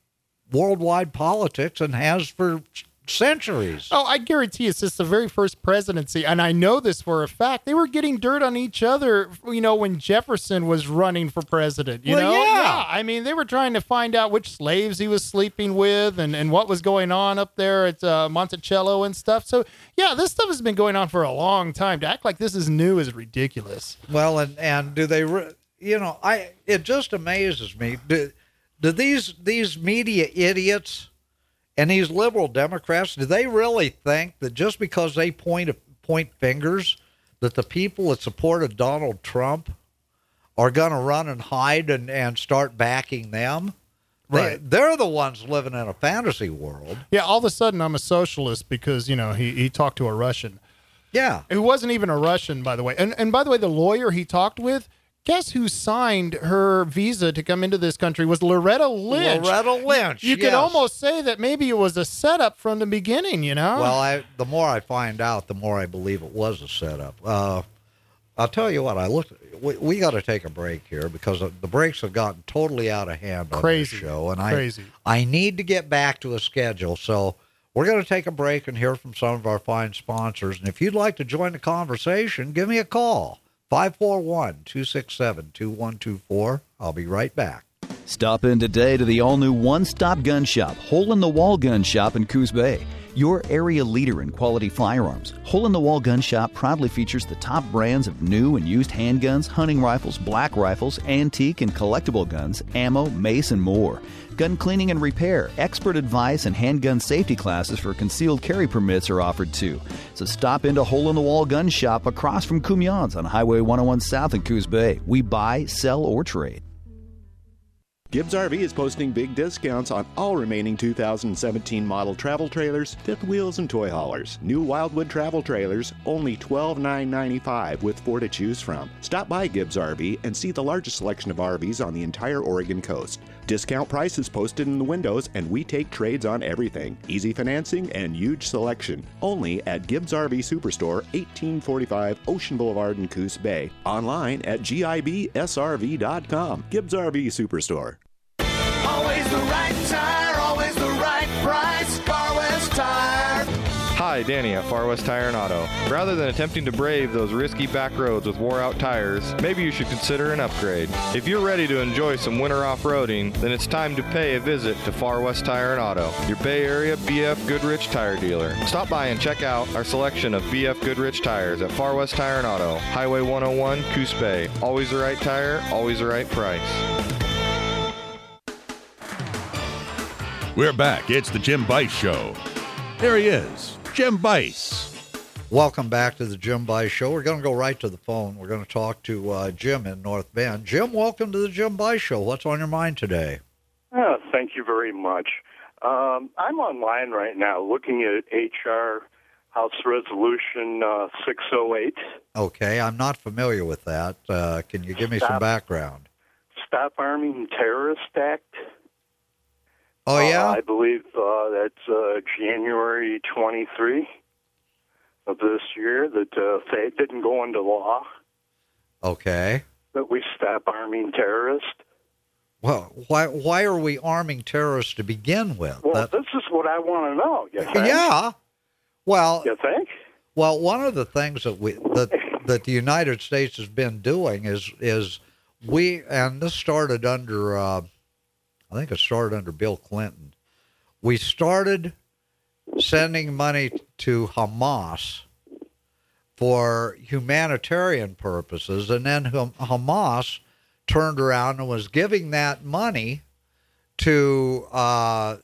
worldwide politics and has for centuries. Oh, I guarantee it's just the very first presidency, and I know this for a fact. They were getting dirt on each other, you know, when Jefferson was running for president. You well, know, yeah. I mean, they were trying to find out which slaves he was sleeping with, and, and what was going on up there at uh, Monticello and stuff. So, yeah, this stuff has been going on for a long time. To act like this is new is ridiculous. Well, and and do they, re- you know, I it just amazes me. Do, do these these media idiots and these liberal Democrats, do they really think that just because they point point fingers, that the people that supported Donald Trump are going to run and hide and, and start backing them? Right. They, they're the ones living in a fantasy world. Yeah, all of a sudden I'm a socialist because, you know, he, he talked to a Russian. Yeah. Who wasn't even a Russian, by the way. And, and by the way, the lawyer he talked with, guess who signed her visa to come into this country was Loretta Lynch. Loretta Lynch, You, you yes. could almost say that maybe it was a setup from the beginning, you know? Well, I, the more I find out, the more I believe it was a setup. Uh, I'll tell you what, I looked. We, we got to take a break here because the breaks have gotten totally out of hand on Crazy. this show, and Crazy. I I need to get back to a schedule. So we're going to take a break and hear from some of our fine sponsors. And if you'd like to join the conversation, give me a call. five four one, two six seven, two one two four. I'll be right back. Stop in today to the all-new one-stop gun shop, Hole in the Wall Gun Shop in Coos Bay. Your area leader in quality firearms. Hole in the Wall Gun Shop proudly features the top brands of new and used handguns, hunting rifles, black rifles, antique and collectible guns, ammo, mace, and more. Gun cleaning and repair, expert advice, and handgun safety classes for concealed carry permits are offered too. So stop into Hole in the Wall Gun Shop across from Cumion's on Highway one oh one South in Coos Bay. We buy, sell, or trade. Gibbs R V is posting big discounts on all remaining two thousand seventeen model travel trailers, fifth wheels, and toy haulers. New Wildwood travel trailers, only twelve thousand nine hundred ninety-five dollars with four to choose from. Stop by Gibbs R V and see the largest selection of R Vs on the entire Oregon coast. Discount prices posted in the windows, and we take trades on everything. Easy financing and huge selection. Only at Gibbs R V Superstore, eighteen forty-five Ocean Boulevard in Coos Bay. Online at gibs r v dot com. Gibbs R V Superstore. Always the right tire, always the right price. Far West Tire. Hi, Danny at Far West Tire and Auto. Rather than attempting to brave those risky back roads with wore-out tires, maybe you should consider an upgrade. If you're ready to enjoy some winter off-roading, then it's time to pay a visit to Far West Tire and Auto, your Bay Area B F Goodrich tire dealer. Stop by and check out our selection of B F Goodrich tires at Far West Tire and Auto, Highway one oh one, Coos Bay. Always the right tire, always the right price. We're back. It's the Jim Bice Show. There he is, Jim Bice. Welcome back to the Jim Bice Show. We're going to go right to the phone. We're going to talk to uh, Jim in North Bend. Jim, welcome to the Jim Bice Show. What's on your mind today? Oh, thank you very much. Um, I'm online right now looking at H R House Resolution uh, six oh eight. Okay, I'm not familiar with that. Uh, can you give me Stop. some background? Stop Arming Terrorist Act. Oh, yeah? Uh, I believe uh, that's uh, January twenty-third of this year that uh, if it didn't go into law. Okay. That we stop arming terrorists. Well, why why are we arming terrorists to begin with? Well, That- this is what I want to know. You think? yeah. Well, You think? Well, one of the things that we that that the United States has been doing is is we and this started under uh, I think it started under Bill Clinton. We started sending money to Hamas for humanitarian purposes, and then Ham- Hamas turned around and was giving that money to uh,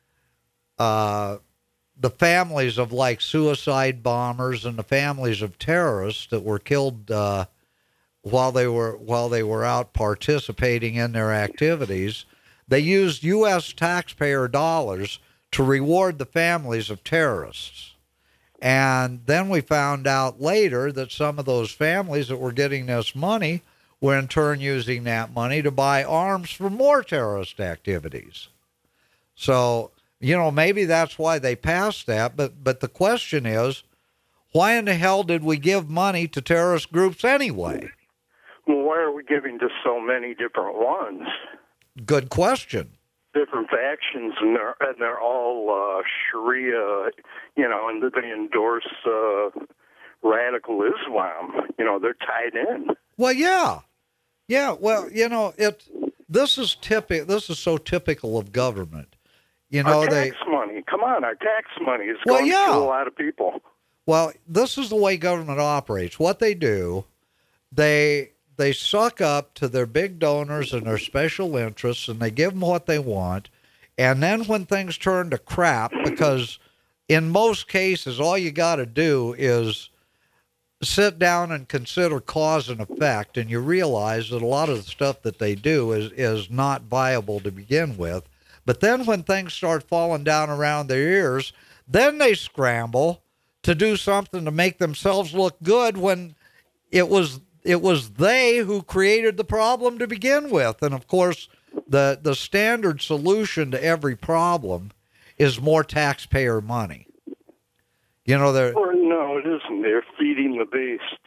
uh, the families of like suicide bombers and the families of terrorists that were killed uh, while they were while they were out participating in their activities. They used U S taxpayer dollars to reward the families of terrorists. And then we found out later that some of those families that were getting this money were in turn using that money to buy arms for more terrorist activities. So, you know, maybe that's why they passed that. But, but the question is, why in the hell did we give money to terrorist groups anyway? Well, why are we giving to so many different ones? Good question. different factions, and they're and they're all uh, Sharia, you know, and they endorse uh, radical Islam. You know, they're tied in. Well, yeah, yeah. Well, you know, it. This is typical. This is so typical of government. You know, our they. tax money. Come on, our tax money is Well, going yeah. to a lot of people. Well, this is the way government operates. What they do, they they suck up to their big donors and their special interests, and they give them what they want. And then when things turn to crap, because in most cases, all you got to do is sit down and consider cause and effect, and you realize that a lot of the stuff that they do is, is not viable to begin with. But then when things start falling down around their ears, then they scramble to do something to make themselves look good when it was it was they who created the problem to begin with. And of course, the the standard solution to every problem is more taxpayer money. You know, they're Or no, it isn't. They're feeding the beast.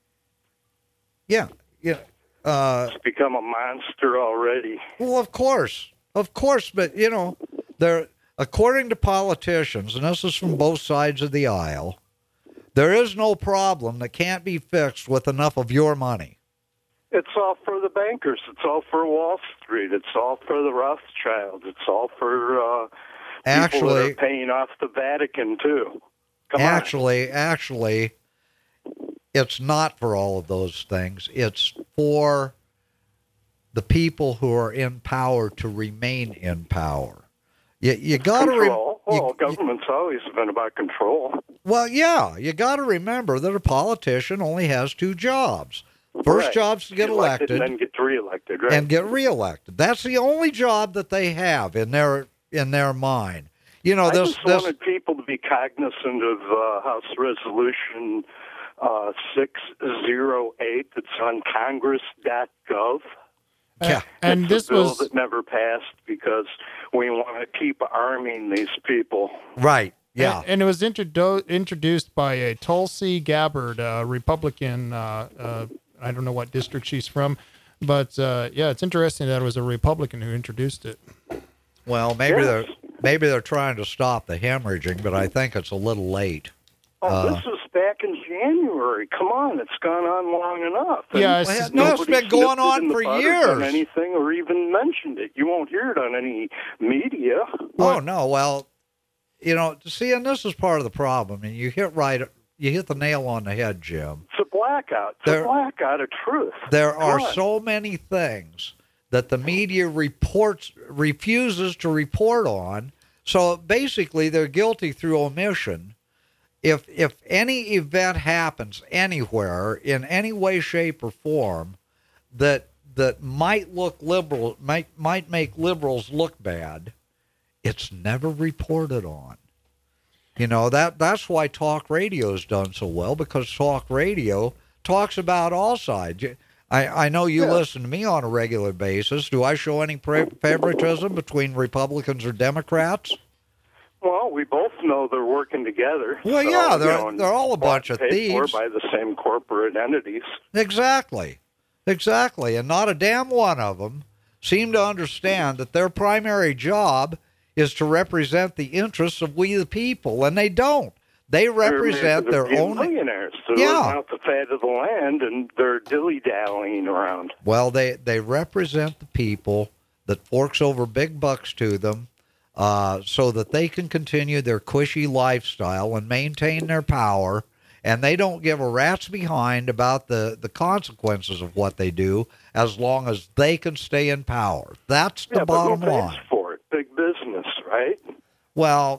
yeah, yeah. Uh, It's become a monster already. Well, of course, of course, but you know, they're according to politicians, and this is from both sides of the aisle, there is no problem that can't be fixed with enough of your money. It's all for the bankers. It's all for Wall Street. It's all for the Rothschilds. It's all for uh, people Actually- that are paying off the Vatican, too. Come actually, actually, it's not for all of those things. It's for the people who are in power to remain in power. You, you got to re- Control. Well, government's always been about control. Well, yeah, you got to remember that a politician only has two jobs. First Right. job's to get elected, and then get reelected, right? and get reelected. That's the only job that they have in their in their mind. You know, I this just this wanted people to be cognizant of uh, House Resolution uh, six oh eight that's on congress dot gov. Yeah. And it's this a bill was that never passed because we want to keep arming these people. right. Yeah. And, and it was introdu- introduced by a Tulsi Gabbard, uh, Republican. Uh, uh, I don't know what district she's from, but uh, yeah, it's interesting that it was a Republican who introduced it. Well, maybe Yes. they're maybe they're trying to stop the hemorrhaging, but I think it's a little late. Oh, Uh, this was back in January. Come on, it's gone on long enough. Yeah, And it's- no, it's nobody been going snipped it on in the for bud or years. done anything or even mentioned it. You won't hear it on any media. Oh no, well, you know, see, and this is part of the problem, and you hit right, you hit the nail on the head, Jim. It's a blackout. It's There- a blackout of truth. There Come are on. so many things that the media reports refuses to report on. So basically, they're guilty through omission. If if any event happens anywhere in any way, shape, or form that that might look liberal, might might make liberals look bad, it's never reported on. You know, that that's why talk radio's done so well, because talk radio talks about all sides. You- I, I know you Yeah. listen to me on a regular basis. Do I show any pra- favoritism between Republicans or Democrats? Well, we both know they're working together. Well, so, yeah, they're- you know, and they're all a bunch of paid for thieves. by the same corporate entities. Exactly. Exactly. And not a damn one of them seem to understand that their primary job is to represent the interests of we the people, and they don't. They represent they're, their they're own. millionaires. They're Yeah. living out the fat of the land, and they're dilly-dallying around. Well, they, they represent the people that forks over big bucks to them uh, so that they can continue their cushy lifestyle and maintain their power, and they don't give a rat's behind about the, the consequences of what they do as long as they can stay in power. That's the yeah, bottom but who pays line. for it? Big business, right? Well,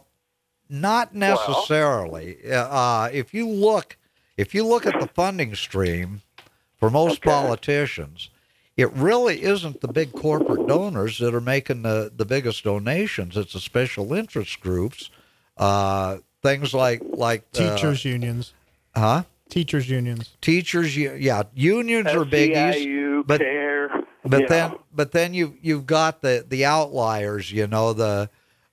not necessarily. Uh, if you look, if you look at the funding stream for most Okay. politicians, it really isn't the big corporate donors that are making the, the biggest donations. It's the special interest groups, uh, things like like uh, Teachers unions. huh? Teachers unions. Teachers, u- yeah, unions are S E I biggies, U, but CARE, but yeah. then but then you you've got the the outliers, you know, the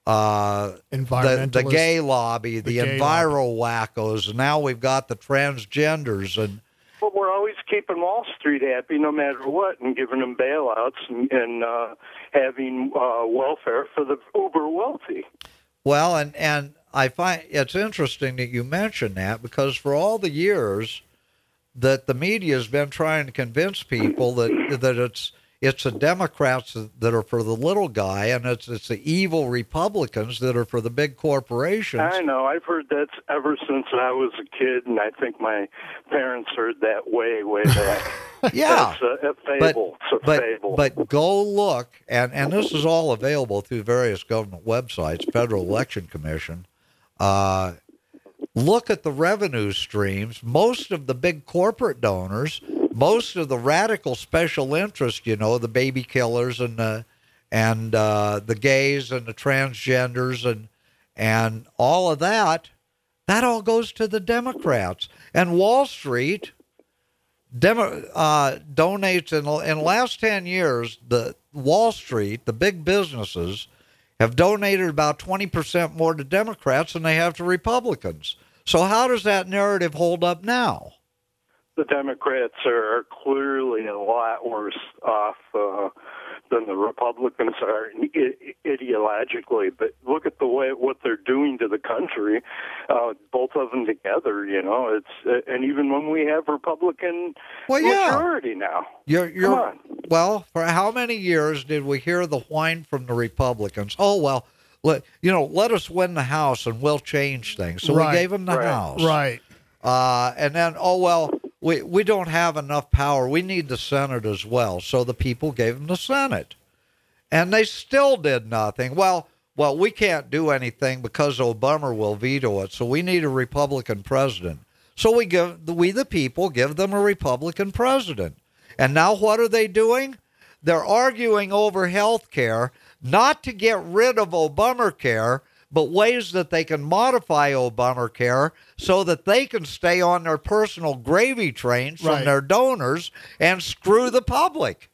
uh the, the Environmentalists. gay lobby, the, The gay enviro wackos, and now we've got the transgenders, and But we're always keeping Wall Street happy no matter what, and giving them bailouts and, and uh, having uh, welfare for the uber wealthy. Well, and and I find it's interesting that you mention that, because for all the years that the media has been trying to convince people that that it's it's the Democrats that are for the little guy, and it's it's the evil Republicans that are for the big corporations. I know. I've heard that ever since I was a kid, and I think my parents heard that way, way back. Yeah. It's a, a fable. But, it's a but, fable. but go look, and, and this is all available through various government websites, Federal Election Commission. Uh, look at the revenue streams. Most of the big corporate donors, most of the radical special interests, you know, the baby killers and the and uh, the gays and the transgenders and and all of that, that all goes to the Democrats. And Wall Street Demo, uh, donates in, in the last ten years, the Wall Street, the big businesses, have donated about twenty percent more to Democrats than they have to Republicans. So how does that narrative hold up now? The Democrats are clearly a lot worse off uh, than the Republicans are ideologically. But look at the way what they're doing to the country, uh, both of them together. You know, it's and even when we have Republican well, yeah. majority now. You're, you're, Come on. Well, for how many years did we hear the whine from the Republicans? Oh well, let you know, let us win the House and we'll change things. So Right. we gave them the Right. House, Right? Uh, and then oh well. We we don't have enough power. We need the Senate as well. So the people gave them the Senate. And they still did nothing. Well, well, we can't do anything because Obama will veto it. So we need a Republican president. So we give we the people give them a Republican president. And now what are they doing? They're arguing over health care, not to get rid of Obamacare, but ways that they can modify Obamacare so that they can stay on their personal gravy trains from Right. their donors and screw the public.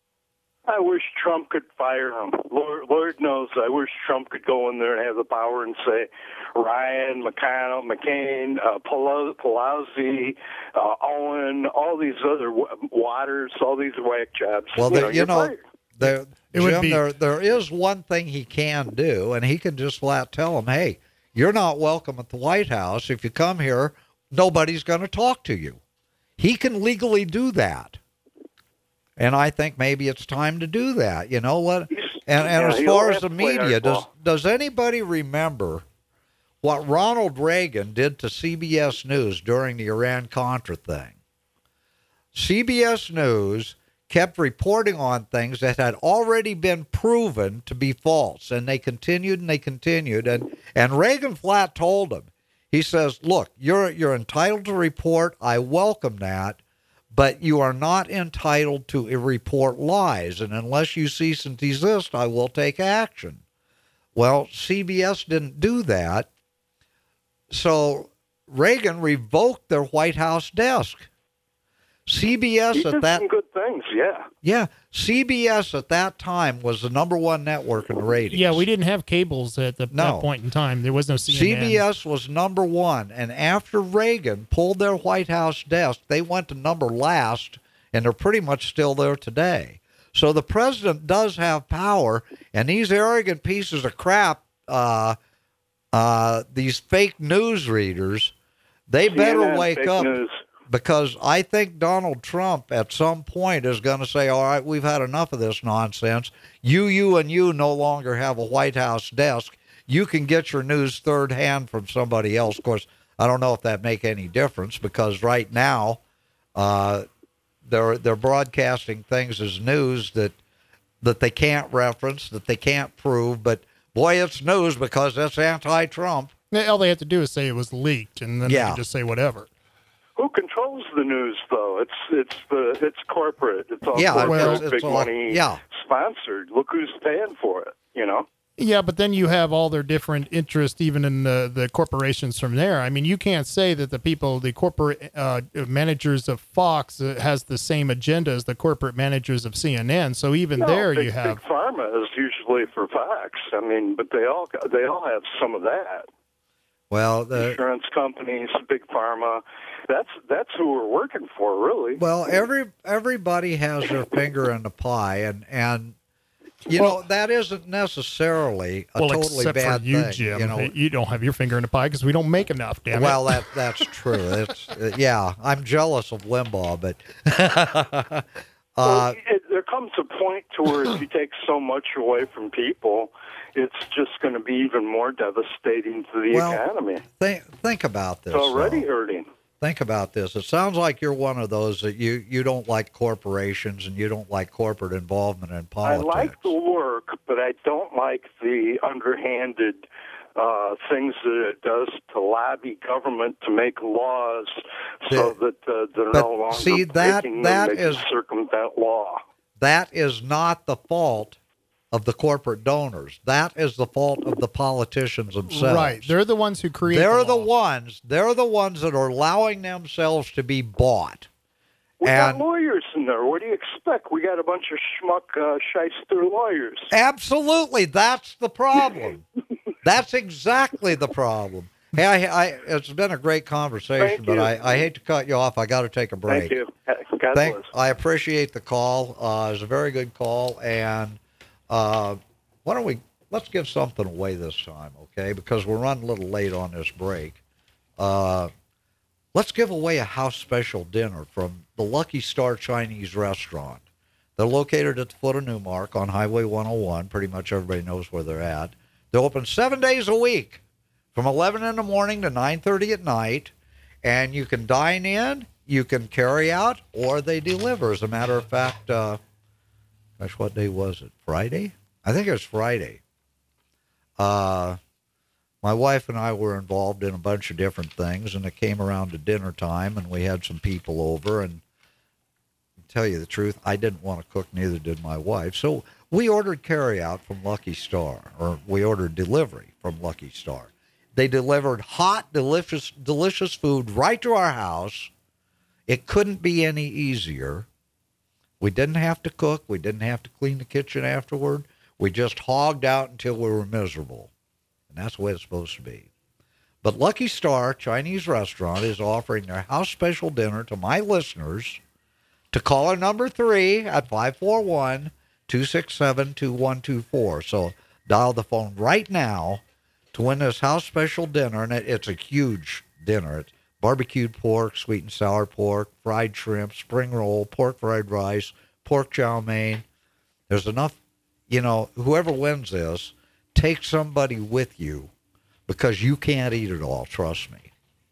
I wish Trump could fire him. Lord, Lord knows, I wish Trump could go in there and have the power and say, Ryan, McConnell, McCain, uh, Pelo- Pelosi, uh, Owen, all these other w- Waters, all these whack jobs. Well, you there- know, you you're know, fired. There, It would Jim, be- there, there is one thing he can do, and he can just flat tell them, hey, you're not welcome at the White House. If you come here, nobody's going to talk to you. He can legally do that. And I think maybe it's time to do that. You know what? And, and Yeah, as he'll far have as the to play media, does, hardball. does anybody remember what Ronald Reagan did to C B S News during the Iran-Contra thing? C B S News kept reporting on things that had already been proven to be false, and they continued and they continued, and and Reagan flat told them, he says, look, you're you're entitled to report, I welcome that, but you are not entitled to report lies, and unless you cease and desist, I will take action. Well, C B S didn't do that, so Reagan revoked their White House desk. C B S He at did that some good things, yeah. yeah, C B S at that time was the number one network in the ratings. Yeah, we didn't have cables at the, No. that point in time. There was no C N N. C B S was number one, and after Reagan pulled their White House desk, they went to number last, and they're pretty much still there today. So the president does have power, and these arrogant pieces of crap, uh, uh, these fake news readers, they better C N N, wake fake up. news. Because I think Donald Trump at some point is going to say, all right, we've had enough of this nonsense. You, you, and you no longer have a White House desk. You can get your news third hand from somebody else. Of course, I don't know if that make any difference because right now uh, they're they're broadcasting things as news that that they can't reference, that they can't prove. But, boy, it's news because that's anti-Trump. All they have to do is say it was leaked, and then they Yeah. can just say whatever. Who controls the news, though? It's it's the it's corporate. It's all Yeah, corporate, well, it's big all- money yeah. sponsored. Look who's paying for it. You know. Yeah, but then you have all their different interests, even in the, the corporations from there. I mean, you can't say that the people, the corporate uh, managers of Fox uh, has the same agenda as the corporate managers of C N N. So even No, there big, you have... big pharma is usually for Fox. I mean, but they all they all have some of that. Well, the insurance companies, big pharma. That's that's who we're working for, really. Well, every everybody has their finger in the pie, and and you well, know that isn't necessarily a well, totally except bad for you, thing. Jim. You know, you don't have your finger in the pie because we don't make enough. Damn well, it. that that's true. It's uh, yeah, I'm jealous of Limbaugh, but uh, well, it, there comes a point to where if you take so much away from people, it's just going to be even more devastating to the well, economy. Think think about this. It's already though. hurting. Think about this. It sounds like you're one of those that you, you don't like corporations and you don't like corporate involvement in politics. I like the work, but I don't like the underhanded uh, things that it does to lobby government to make laws so The- that uh, they're but no longer see, that- breaking that them. They can is- circumvent law. That is not the fault of the corporate donors. That is the fault of the politicians themselves. Right. They're the ones who create They're the the law. ones. They're the ones that are allowing themselves to be bought. We And got lawyers in there. What do you expect? We got a bunch of schmuck uh, shyster lawyers. absolutely, that's the problem. That's exactly the problem. Hey, I, I, it's been a great conversation, Thank but you. I, I hate to cut you off. I got to take a break. Thank you. God Thank, bless. I appreciate the call. Uh, it was a very good call, and uh, why don't we let's give something away this time, okay? Because we're running a little late on this break. Uh, let's give away a house special dinner from the Lucky Star Chinese Restaurant. They're located at the foot of Newmark on Highway one oh one. Pretty much everybody knows where they're at. They're open seven days a week, from eleven in the morning to nine thirty at night, and you can dine in. You can carry out, or they deliver. As a matter of fact, uh, gosh, what day was it? Friday? I think it was Friday. Uh, my wife and I were involved in a bunch of different things, and it came around to dinner time, and we had some people over. And to tell you the truth, I didn't want to cook, neither did my wife. So we ordered carry out from Lucky Star, or we ordered delivery from Lucky Star. They delivered hot, delicious, delicious food right to our house. It couldn't be any easier. We didn't have to cook. We didn't have to clean the kitchen afterward. We just hogged out until we were miserable. And that's the way it's supposed to be. But Lucky Star Chinese Restaurant is offering their house special dinner to my listeners to caller number three at five four one, two six seven, two one two four. So dial the phone right now to win this house special dinner. And it, it's a huge dinner. It's barbecued pork, sweet and sour pork, fried shrimp, spring roll, pork fried rice, pork chow mein. There's enough, you know, whoever wins this, take somebody with you because you can't eat it all, trust me.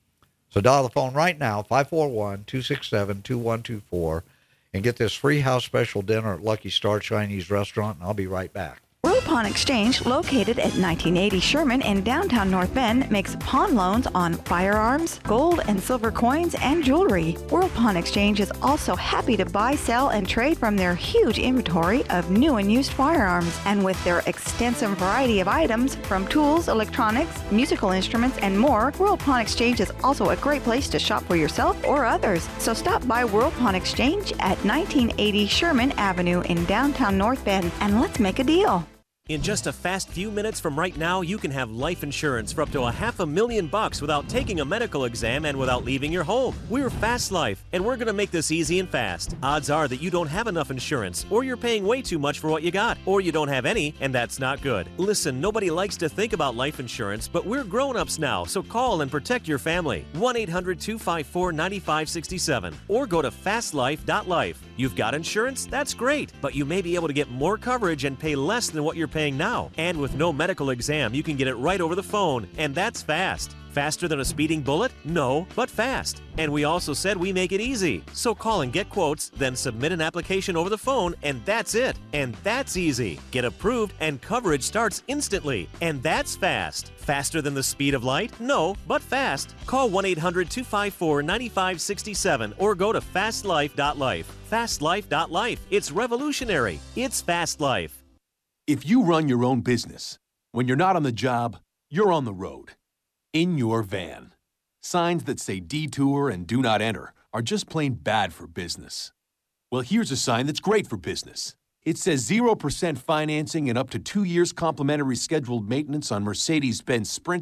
So dial the phone right now, five four one, two six seven, two one two four, and get this free house special dinner at Lucky Star Chinese Restaurant, and I'll be right back. Rural Pawn Exchange, located at nineteen eighty Sherman in downtown North Bend, makes pawn loans on firearms, gold and silver coins, and jewelry. Rural Pawn Exchange is also happy to buy, sell, and trade from their huge inventory of new and used firearms. And with their extensive variety of items, from tools, electronics, musical instruments, and more, Rural Pawn Exchange is also a great place to shop for yourself or others. So stop by Rural Pawn Exchange at nineteen eighty Sherman Avenue in downtown North Bend, and let's make a deal. In just a fast few minutes from right now, you can have life insurance for up to a half a million bucks without taking a medical exam and without leaving your home. We're Fast Life, and we're going to make this easy and fast. Odds are that you don't have enough insurance, or you're paying way too much for what you got, or you don't have any, and that's not good. Listen, nobody likes to think about life insurance, but we're grown-ups now, so call and protect your family. one eight hundred, two five four, nine five six seven, or go to fast life dot life. You've got insurance? That's great, but you may be able to get more coverage and pay less than what you're paying now. And with no medical exam, you can get it right over the phone, and that's fast. Faster than a speeding bullet? No, but fast. And we also said we make it easy. So call and get quotes, then submit an application over the phone, and that's it. And that's easy. Get approved, and coverage starts instantly. And that's fast. Faster than the speed of light? No, but fast. Call one eight hundred, two five four, nine five six seven or go to fast life dot life. fast life dot life. It's revolutionary. It's Fast Life. If you run your own business, when you're not on the job, you're on the road. In your van. Signs that say detour and do not enter are just plain bad for business. Well, here's a sign that's great for business. It says zero percent financing and up to two years complimentary scheduled maintenance on Mercedes-Benz Sprinter,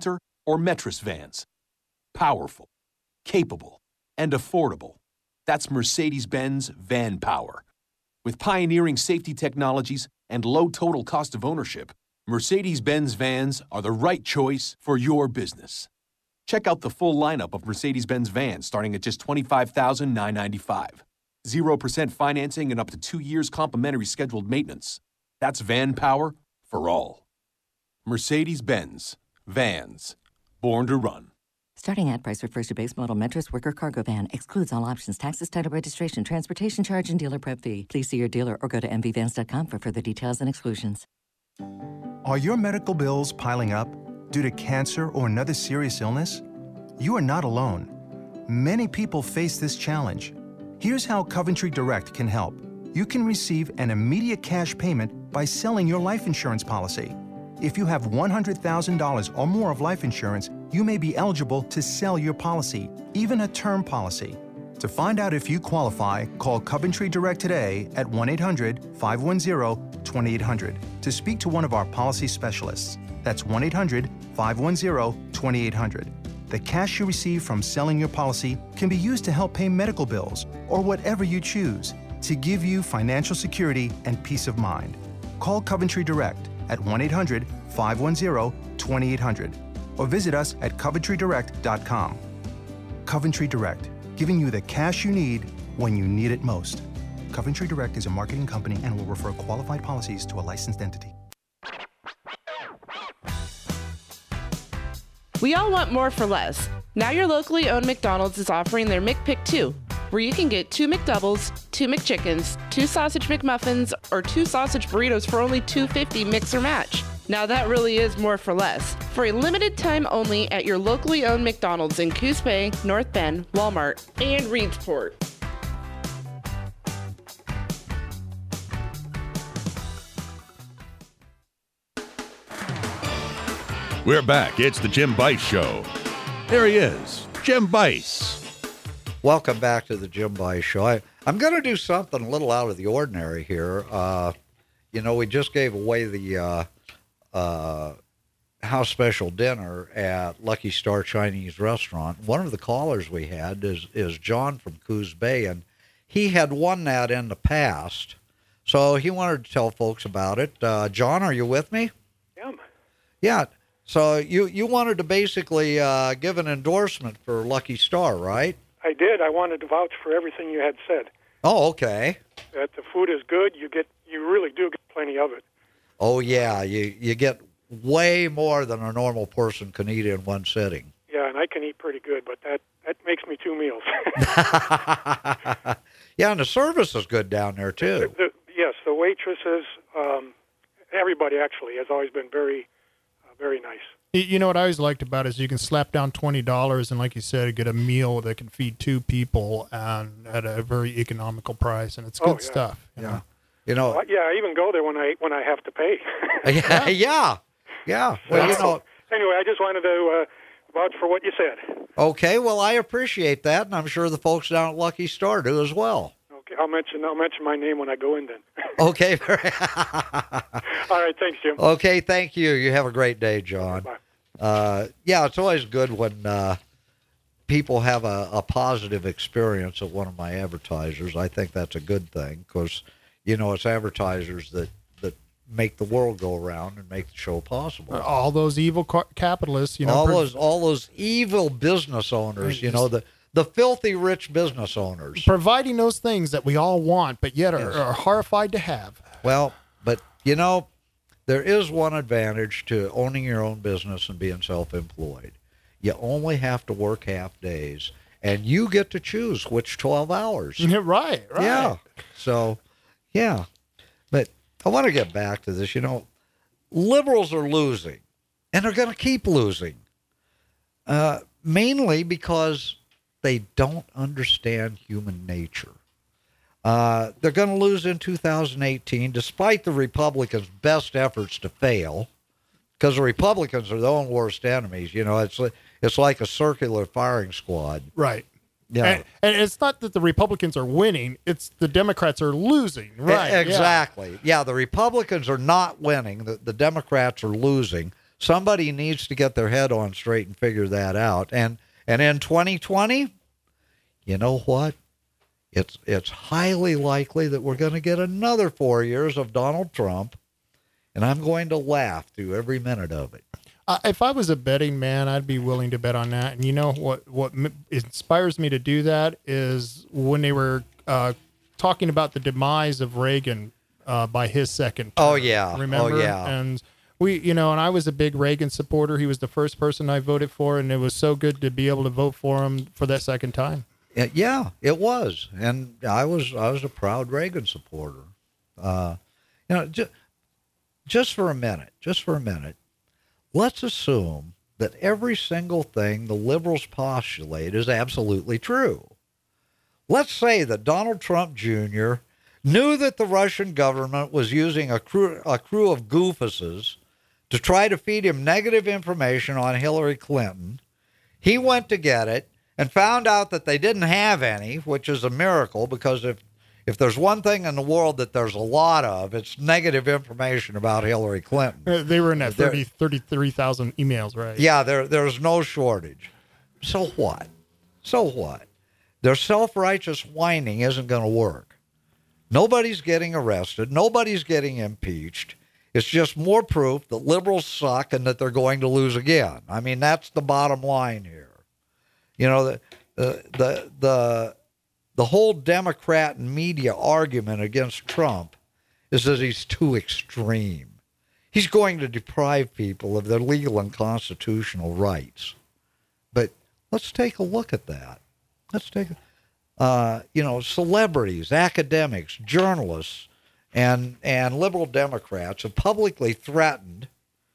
or Metris vans. Powerful, capable, and affordable. That's Mercedes-Benz Van Power. With pioneering safety technologies and low total cost of ownership, Mercedes-Benz vans are the right choice for your business. Check out the full lineup of Mercedes-Benz vans starting at just twenty-five thousand nine hundred ninety-five dollars. zero percent financing and up to two years complimentary scheduled maintenance. That's van power for all. Mercedes-Benz. Vans. Born to run. Starting ad price refers to base model Metris Worker Cargo Van. Excludes all options, taxes, title, registration, transportation charge, and dealer prep fee. Please see your dealer or go to m v vans dot com for further details and exclusions. Are your medical bills piling up due to cancer or another serious illness? You are not alone. Many people face this challenge. Here's how Coventry Direct can help. You can receive an immediate cash payment by selling your life insurance policy. If you have one hundred thousand dollars or more of life insurance, you may be eligible to sell your policy, even a term policy. To find out if you qualify, call Coventry Direct today at one eight hundred, five one zero, two eight hundred to speak to one of our policy specialists. That's one eight hundred, five one zero, two eight hundred. The cash you receive from selling your policy can be used to help pay medical bills or whatever you choose to give you financial security and peace of mind. Call Coventry Direct at one eight hundred, five one zero, two eight hundred or visit us at coventry direct dot com. Coventry Direct, giving you the cash you need when you need it most. Coventry Direct is a marketing company and will refer qualified policies to a licensed entity. We all want more for less. Now your locally owned McDonald's is offering their McPick two, where you can get two McDoubles, two McChickens, two sausage McMuffins, or two sausage burritos for only two fifty mix or match. Now that really is more for less. For a limited time only at your locally owned McDonald's in Coos Bay, North Bend, Walmart, and Reedsport. We're back. It's the Jim Bice Show. There he is, Jim Bice. Welcome back to the Jim Bice Show. I, I'm going to do something a little out of the ordinary here. Uh, you know, we just gave away the uh, uh, house special dinner at Lucky Star Chinese Restaurant. One of the callers we had is, is John from Coos Bay, and he had won that in the past. So he wanted to tell folks about it. Uh, John, are you with me? Yeah. Yeah. So you, you wanted to basically uh, give an endorsement for Lucky Star, right? I did. I wanted to vouch for everything you had said. Oh, okay. That the food is good. You get, you really do get plenty of it. Oh, yeah. You you get way more than a normal person can eat in one sitting. Yeah, and I can eat pretty good, but that, that makes me two meals. Yeah, and the service is good down there, too. The, the, yes, the waitresses, um, everybody actually has always been very, uh, very nice. You know what I always liked about it is you can slap down twenty dollars and, like you said, get a meal that can feed two people and at a very economical price, and it's good Oh, yeah. stuff. You Yeah. know? You know, Well, yeah, I even go there when I when I have to pay. yeah, yeah, yeah. Well, you know, Anyway, I just wanted to uh, vouch for what you said. okay, well, I appreciate that, and I'm sure the folks down at Lucky Star do as well. Okay, I'll mention I'll mention my name when I go in then. Okay. All right, thanks, Jim. Okay, thank you. You have a great day, John. Uh, yeah, it's always good when uh, people have a, a positive experience at one of my advertisers. I think that's a good thing because, you know, it's advertisers that, that make the world go around and make the show possible. All those evil ca- capitalists, you know. all per- those all those evil business owners, you know, the the filthy rich business owners. providing those things that we all want, but yet are, are horrified to have. Well, but, you know, there is one advantage to owning your own business and being self-employed. You only have to work half days, and you get to choose which twelve hours. Yeah, right, right. Yeah. So, yeah. But I want to get back to this. You know, liberals are losing, and they're going to keep losing, uh, mainly because they don't understand human nature. Uh, they're going to lose in two thousand eighteen, despite the Republicans' best efforts to fail, because the Republicans are their own worst enemies. You know, it's like, it's like a circular firing squad. Right. Yeah. And, and it's not that the Republicans are winning, it's the Democrats are losing. Right. E- Exactly. Yeah. yeah, the Republicans are not winning. The, the Democrats are losing. somebody needs to get their head on straight and figure that out. And and in twenty twenty, you know what? It's it's highly likely that we're going to get another four years of Donald Trump, and I'm going to laugh through every minute of it. Uh, if I was a betting man, I'd be willing to bet on that. And you know what? What m- inspires me to do that is when they were uh, talking about the demise of Reagan uh, by his second term. Oh yeah, remember? Oh yeah. And we, you know, and I was a big Reagan supporter. He was the first person I voted for, and it was so good to be able to vote for him for that second time. Yeah, it was, and I was I was a proud Reagan supporter. Uh, you know, just just for a minute, just for a minute, let's assume that every single thing the liberals postulate is absolutely true. Let's say that Donald Trump Junior knew that the Russian government was using a crew a crew of goofuses to try to feed him negative information on Hillary Clinton. He went to get it and found out that they didn't have any, which is a miracle, because if if there's one thing in the world that there's a lot of, it's negative information about Hillary Clinton. Uh, They were in that There- thirty, thirty-three thousand emails, right? Yeah, there there's no shortage. So what? So what? Their self-righteous whining isn't going to work. Nobody's getting arrested. Nobody's getting impeached. It's just more proof that liberals suck and that they're going to lose again. I mean, that's the bottom line here. You know, the the the the, the whole Democrat and media argument against Trump is that he's too extreme. He's going to deprive people of their legal and constitutional rights. But let's take a look at that. Let's take, uh, you know, celebrities, academics, journalists, and and liberal Democrats have publicly threatened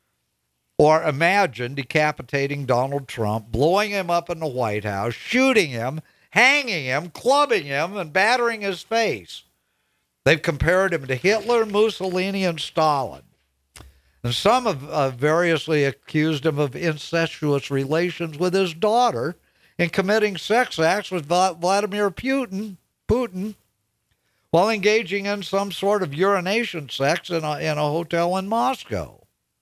or imagined decapitating Donald Trump, blowing him up in the White House, shooting him, hanging him, clubbing him, and battering his face. They've compared him to Hitler, Mussolini, and Stalin. And some have uh, variously accused him of incestuous relations with his daughter and committing sex acts with Va- Vladimir Putin, Putin, while engaging in some sort of urination sex in a, in a hotel in Moscow.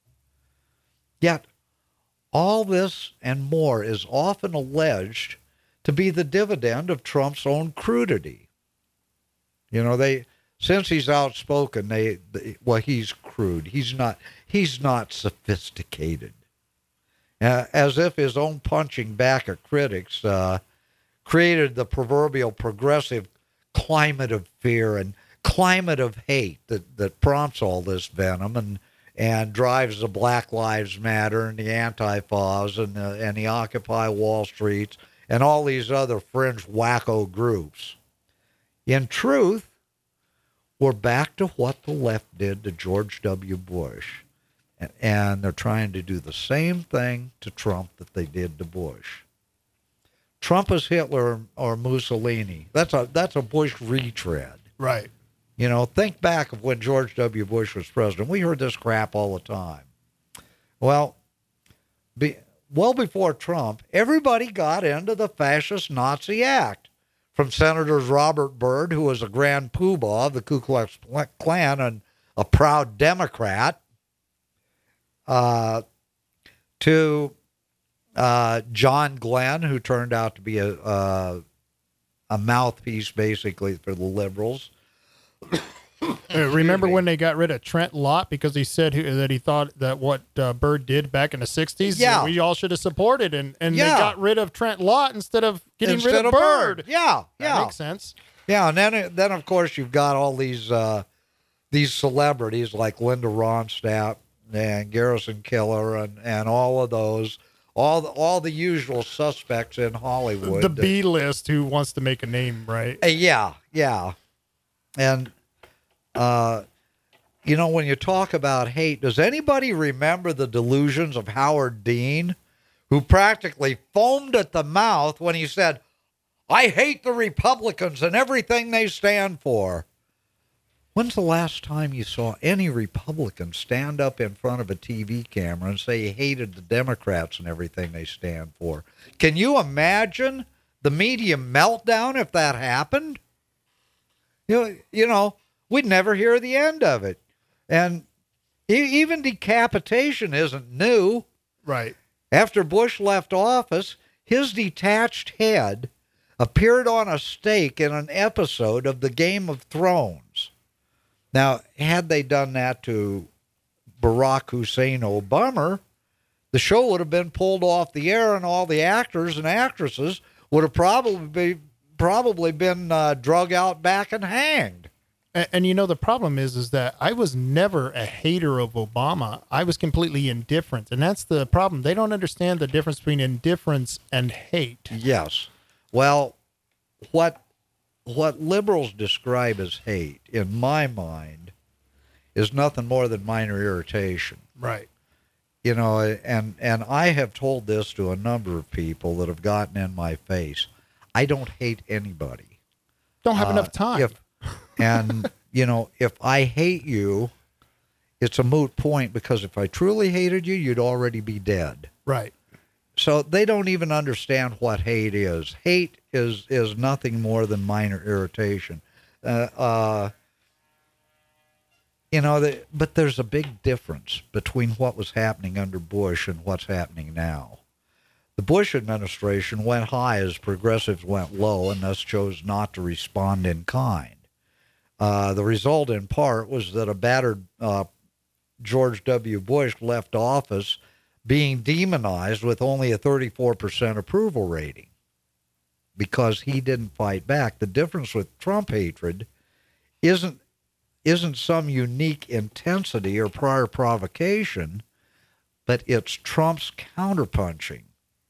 Yet, all this and more is often alleged to be the dividend of Trump's own crudity. You know, they since he's outspoken, they, they well, he's crude. He's not. He's not sophisticated. Uh, as if his own punching back at critics uh, created the proverbial progressive climate of fear and climate of hate that, that prompts all this venom and and drives the Black Lives Matter and the Antifas and the, and the Occupy Wall Streets and all these other fringe wacko groups. In truth, we're back to what the left did to George W. Bush. And, and they're trying to do the same thing to Trump that they did to Bush. Trump is Hitler or Mussolini. That's a that's a Bush retread. Right. You know, think back of when George W. Bush was president. We heard this crap all the time. Well, be, well before Trump, everybody got into the fascist Nazi act. From Senators Robert Byrd, who was a grand poobah of the Ku Klux Klan and a proud Democrat, uh, to uh, John Glenn, who turned out to be a, a, a mouthpiece, basically, for the liberals. Uh, remember when they got rid of Trent Lott because he said he, that he thought that what uh, Byrd did back in the sixties, Yeah. we all should have supported, and, and Yeah. they got rid of Trent Lott instead of getting Instead rid of, of Byrd. Byrd. Yeah, That yeah. makes sense. Yeah, and then then of course you've got all these uh, these celebrities like Linda Ronstadt and Garrison Keillor and, and all of those, all the, all the usual suspects in Hollywood. The that- B list who wants to make a name, right? Uh, yeah, yeah. And, uh, you know, when you talk about hate, does anybody remember the delusions of Howard Dean, who practically foamed at the mouth when he said, I hate the Republicans and everything they stand for? When's the last time you saw any Republican stand up in front of a T V camera and say he hated the Democrats and everything they stand for? Can you imagine the media meltdown if that happened? You know, you know, we'd never hear the end of it. And E- even decapitation isn't new. Right. After Bush left office, his detached head appeared on a stake in an episode of the Game of Thrones. Now, had they done that to Barack Hussein Obama, the show would have been pulled off the air, and all the actors and actresses would have probably be, probably been uh, drug out back and hanged. And, and you know, the problem is, is that I was never a hater of Obama. I was completely indifferent, and that's the problem. They don't understand the difference between indifference and hate. Yes. Well, what what liberals describe as hate, in my mind, is nothing more than minor irritation. Right. You know, and, and I have told this to a number of people that have gotten in my face. I don't hate anybody. Don't have Uh, enough time. If, and, you know, if I hate you, it's a moot point, because if I truly hated you, you'd already be dead. Right. So they don't even understand what hate is. Hate is is nothing more than minor irritation. Uh, uh, you know, the, but there's a big difference between what was happening under Bush and what's happening now. The Bush administration went high as progressives went low, and thus chose not to respond in kind. Uh, the result, in part, was that a battered uh, George W. Bush left office being demonized with only a thirty-four percent approval rating because he didn't fight back. The difference with Trump hatred isn't isn't some unique intensity or prior provocation, but it's Trump's counterpunching.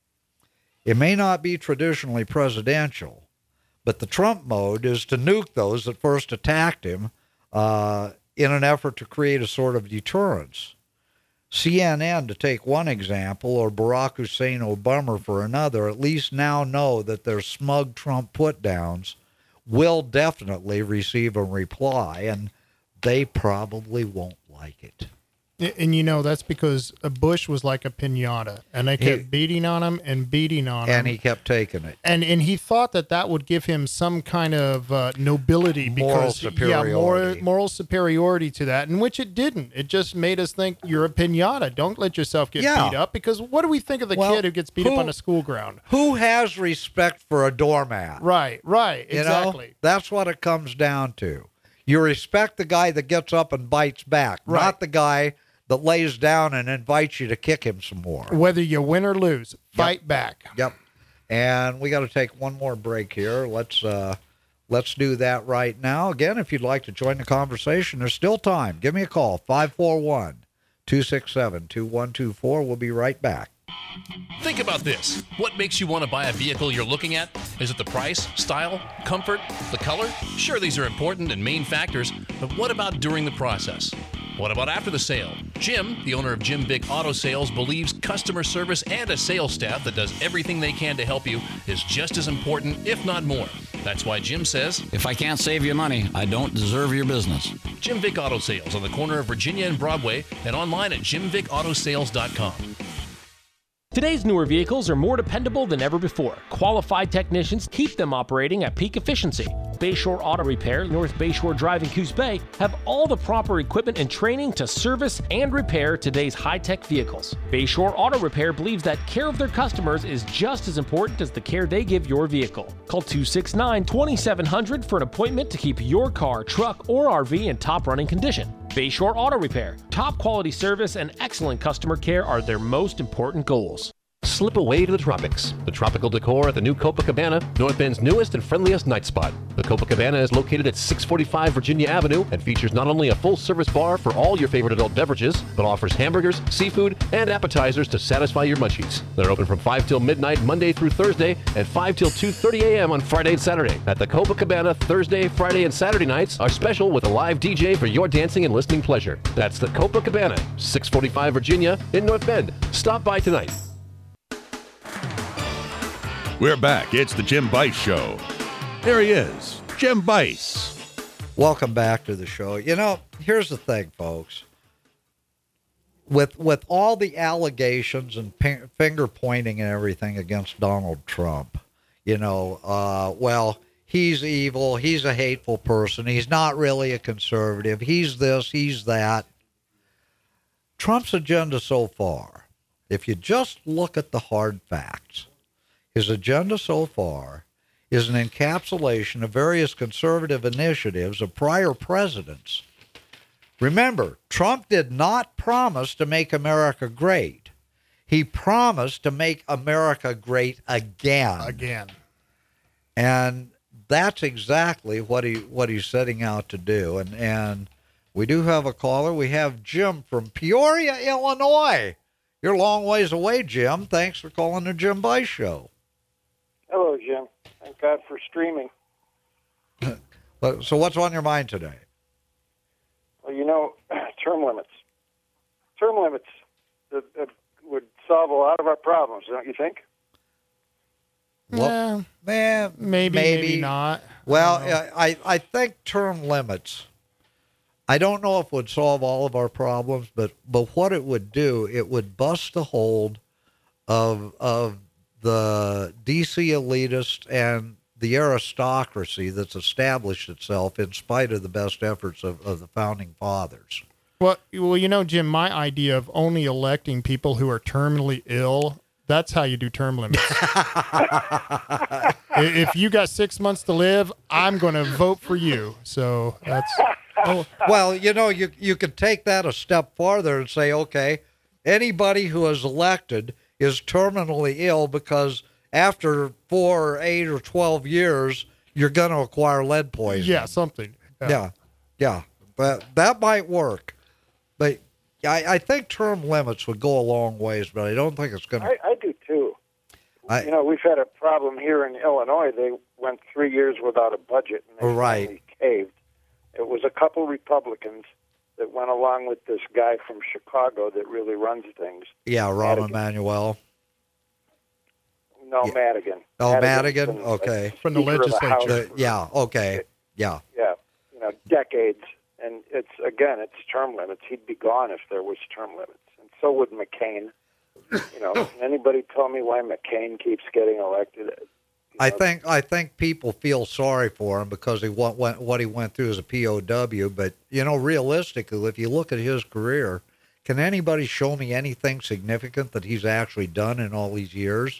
It may not be traditionally presidential, but the Trump mode is to nuke those that first attacked him uh, in an effort to create a sort of deterrence. C N N, to take one example, or Barack Hussein Obama for another, at least now know that their smug Trump put-downs will definitely receive a reply, and they probably won't like it. And, and you know, that's because a Bush was like a piñata, and they kept He- beating on him and beating on him. And he kept taking it. And and he thought that that would give him some kind of uh, nobility, Moral because yeah, superiority. moral, moral superiority to that, in which it didn't. It just made us think you're a piñata. Don't let yourself get Yeah. beat up, because what do we think of the Well, kid who gets beat who- up on a school ground? Who has respect for a doormat? Right, right, You exactly. know, that's what it comes down to. You respect the guy that gets up and bites back, Right. not the guy that lays down and invites you to kick him some more. Whether you win or lose, fight back. Yep. And we got to take one more break here. Let's uh, let's do that right now. Again, if you'd like to join the conversation, there's still time. Give me a call, five four one, two six seven, two one two four. We'll be right back. Think about this. What makes you want to buy a vehicle you're looking at? Is it the price, style, comfort, the color? Sure, these are important and main factors, but what about during the process? What about after the sale? Jim, the owner of Jim Vick Auto Sales, believes customer service and a sales staff that does everything they can to help you is just as important, if not more. That's why Jim says, If I can't save you money, I don't deserve your business. Jim Vick Auto Sales on the corner of Virginia and Broadway, and online at jim vick auto sales dot com. Today's newer vehicles are more dependable than ever before. Qualified technicians keep them operating at peak efficiency. Bayshore Auto Repair, North Bayshore Drive in Coos Bay, have all the proper equipment and training to service and repair today's high-tech vehicles. Bayshore Auto Repair believes that care of their customers is just as important as the care they give your vehicle. Call two six nine, two seven zero zero for an appointment to keep your car, truck, or R V in top running condition. Bayshore Auto Repair. Top quality service and excellent customer care are their most important goals. Slip away to the tropics. The tropical decor at the new Copacabana, North Bend's newest and friendliest night spot. The Copacabana is located at six forty-five Virginia Avenue and features not only a full-service bar for all your favorite adult beverages, but offers hamburgers, seafood, and appetizers to satisfy your munchies. They're open from five till midnight Monday through Thursday and five till two thirty a.m. on Friday and Saturday. At the Copacabana, Thursday, Friday, and Saturday nights are special with a live D J for your dancing and listening pleasure. That's the Copacabana, six forty-five Virginia in North Bend. Stop by tonight. We're back. It's the Jim Bice Show. There he is, Jim Bice. Welcome back to the show. You know, here's the thing, folks. With with all the allegations and p- finger pointing and everything against Donald Trump, you know, uh, well, he's evil. He's a hateful person. He's not really a conservative. He's this. He's that. Trump's agenda so far, if you just look at the hard facts, his agenda so far is an encapsulation of various conservative initiatives of prior presidents. Remember, Trump did not promise to make America great. He promised to make America great again. Again. And that's exactly what he what he's setting out to do. And and we do have a caller. We have Jim from Peoria, Illinois. You're a long ways away, Jim. Thanks for calling the Jim Bice Show. Hello, Jim. Thank God for streaming. So what's on your mind today? Well, you know, term limits. Term limits that, that would solve a lot of our problems, don't you think? Well, yeah, maybe, maybe, maybe not. Well, I, I, I think term limits, I don't know if it would solve all of our problems, but, but what it would do, it would bust the hold of of the D C elitist and the aristocracy that's established itself in spite of the best efforts of, of the founding fathers. Well, well, you know, Jim, my idea of only electing people who are terminally ill, that's how you do term limits. If you got six months to live, I'm going to vote for you. So that's... Oh. Well, you know, you, you could take that a step farther and say, okay, anybody who is elected is terminally ill because after four, or eight, or twelve years, you're going to acquire lead poisoning. Yeah, something. Yeah, yeah. yeah. But that might work. But I, I think term limits would go a long ways, but I don't think it's going to. I, I do too. I, you know, we've had a problem here in Illinois. They went three years without a budget, and they right. finally caved. It was a couple Republicans that went along with this guy from Chicago that really runs things. Yeah, Rahm Emanuel. No, yeah. Madigan. Oh, Madigan? From, okay. From the legislature. The, yeah, okay. Yeah. Yeah, you know, decades. And it's, again, it's term limits. He'd be gone if there was term limits. And so would McCain. You know, can anybody tell me why McCain keeps getting elected? You I know, think I think people feel sorry for him because he went, went, what he went through as a P O W. But, you know, realistically, if you look at his career, can anybody show me anything significant that he's actually done in all these years?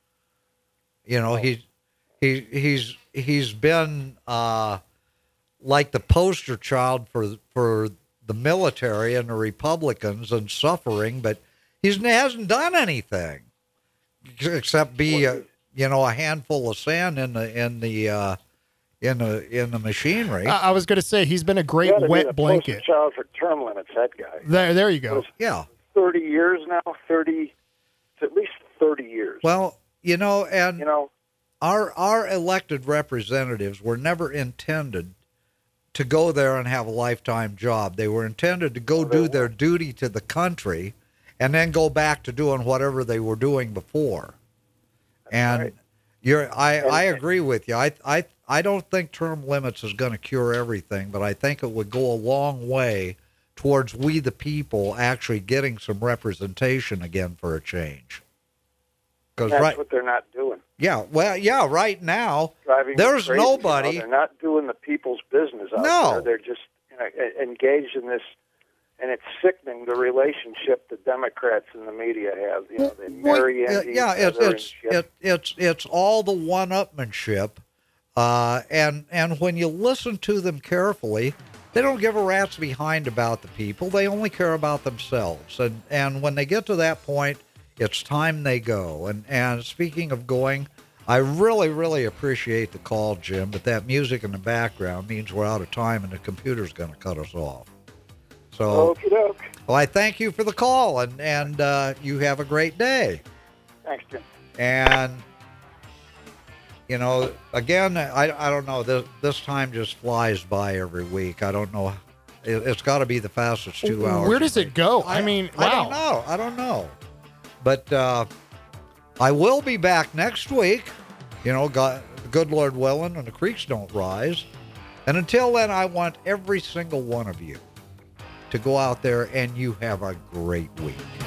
You know, he's he he's he's been uh, like the poster child for for the military and the Republicans and suffering, but he's, he hasn't done anything except be a, you know, a handful of sand in the in the uh, in the in the machinery. I, I was going to say he's been a great wet be the Poster blanket. child for term limits, that guy. There, there you go. Yeah, thirty years now. Thirty, it's at least thirty years. Well. You know, and you know, our our elected representatives were never intended to go there and have a lifetime job. They were intended to go oh, do their duty to the country and then go back to doing whatever they were doing before. That's and right. you're I, and, I agree with you. I I I don't think term limits is going to cure everything, but I think it would go a long way towards we the people actually getting some representation again for a change. That's right, what they're not doing. Yeah, well, yeah, right now, Driving there's crazy, nobody. You know, they're not doing the people's business out no. there. They're just you know, engaged in this, and it's sickening the relationship the Democrats and the media have. You know, they marry well, into yeah, each it's other it's it, it's it's all the one-upmanship, uh, and and when you listen to them carefully, they don't give a rat's behind about the people. They only care about themselves, and and when they get to that point, it's time they go. And and speaking of going, I really, really appreciate the call, Jim, but that music in the background means we're out of time and the computer's going to cut us off. So, Okey-doke. Well, I thank you for the call, and, and uh, you have a great day. Thanks, Jim. And, you know, again, I, I don't know, this, this time just flies by every week. I don't know. It, it's got to be the fastest two hours. Where does it go? I, I mean, wow. I don't know. I don't know. But uh, I will be back next week, you know, God, good Lord willing, and the creeks don't rise. And until then, I want every single one of you to go out there and you have a great week.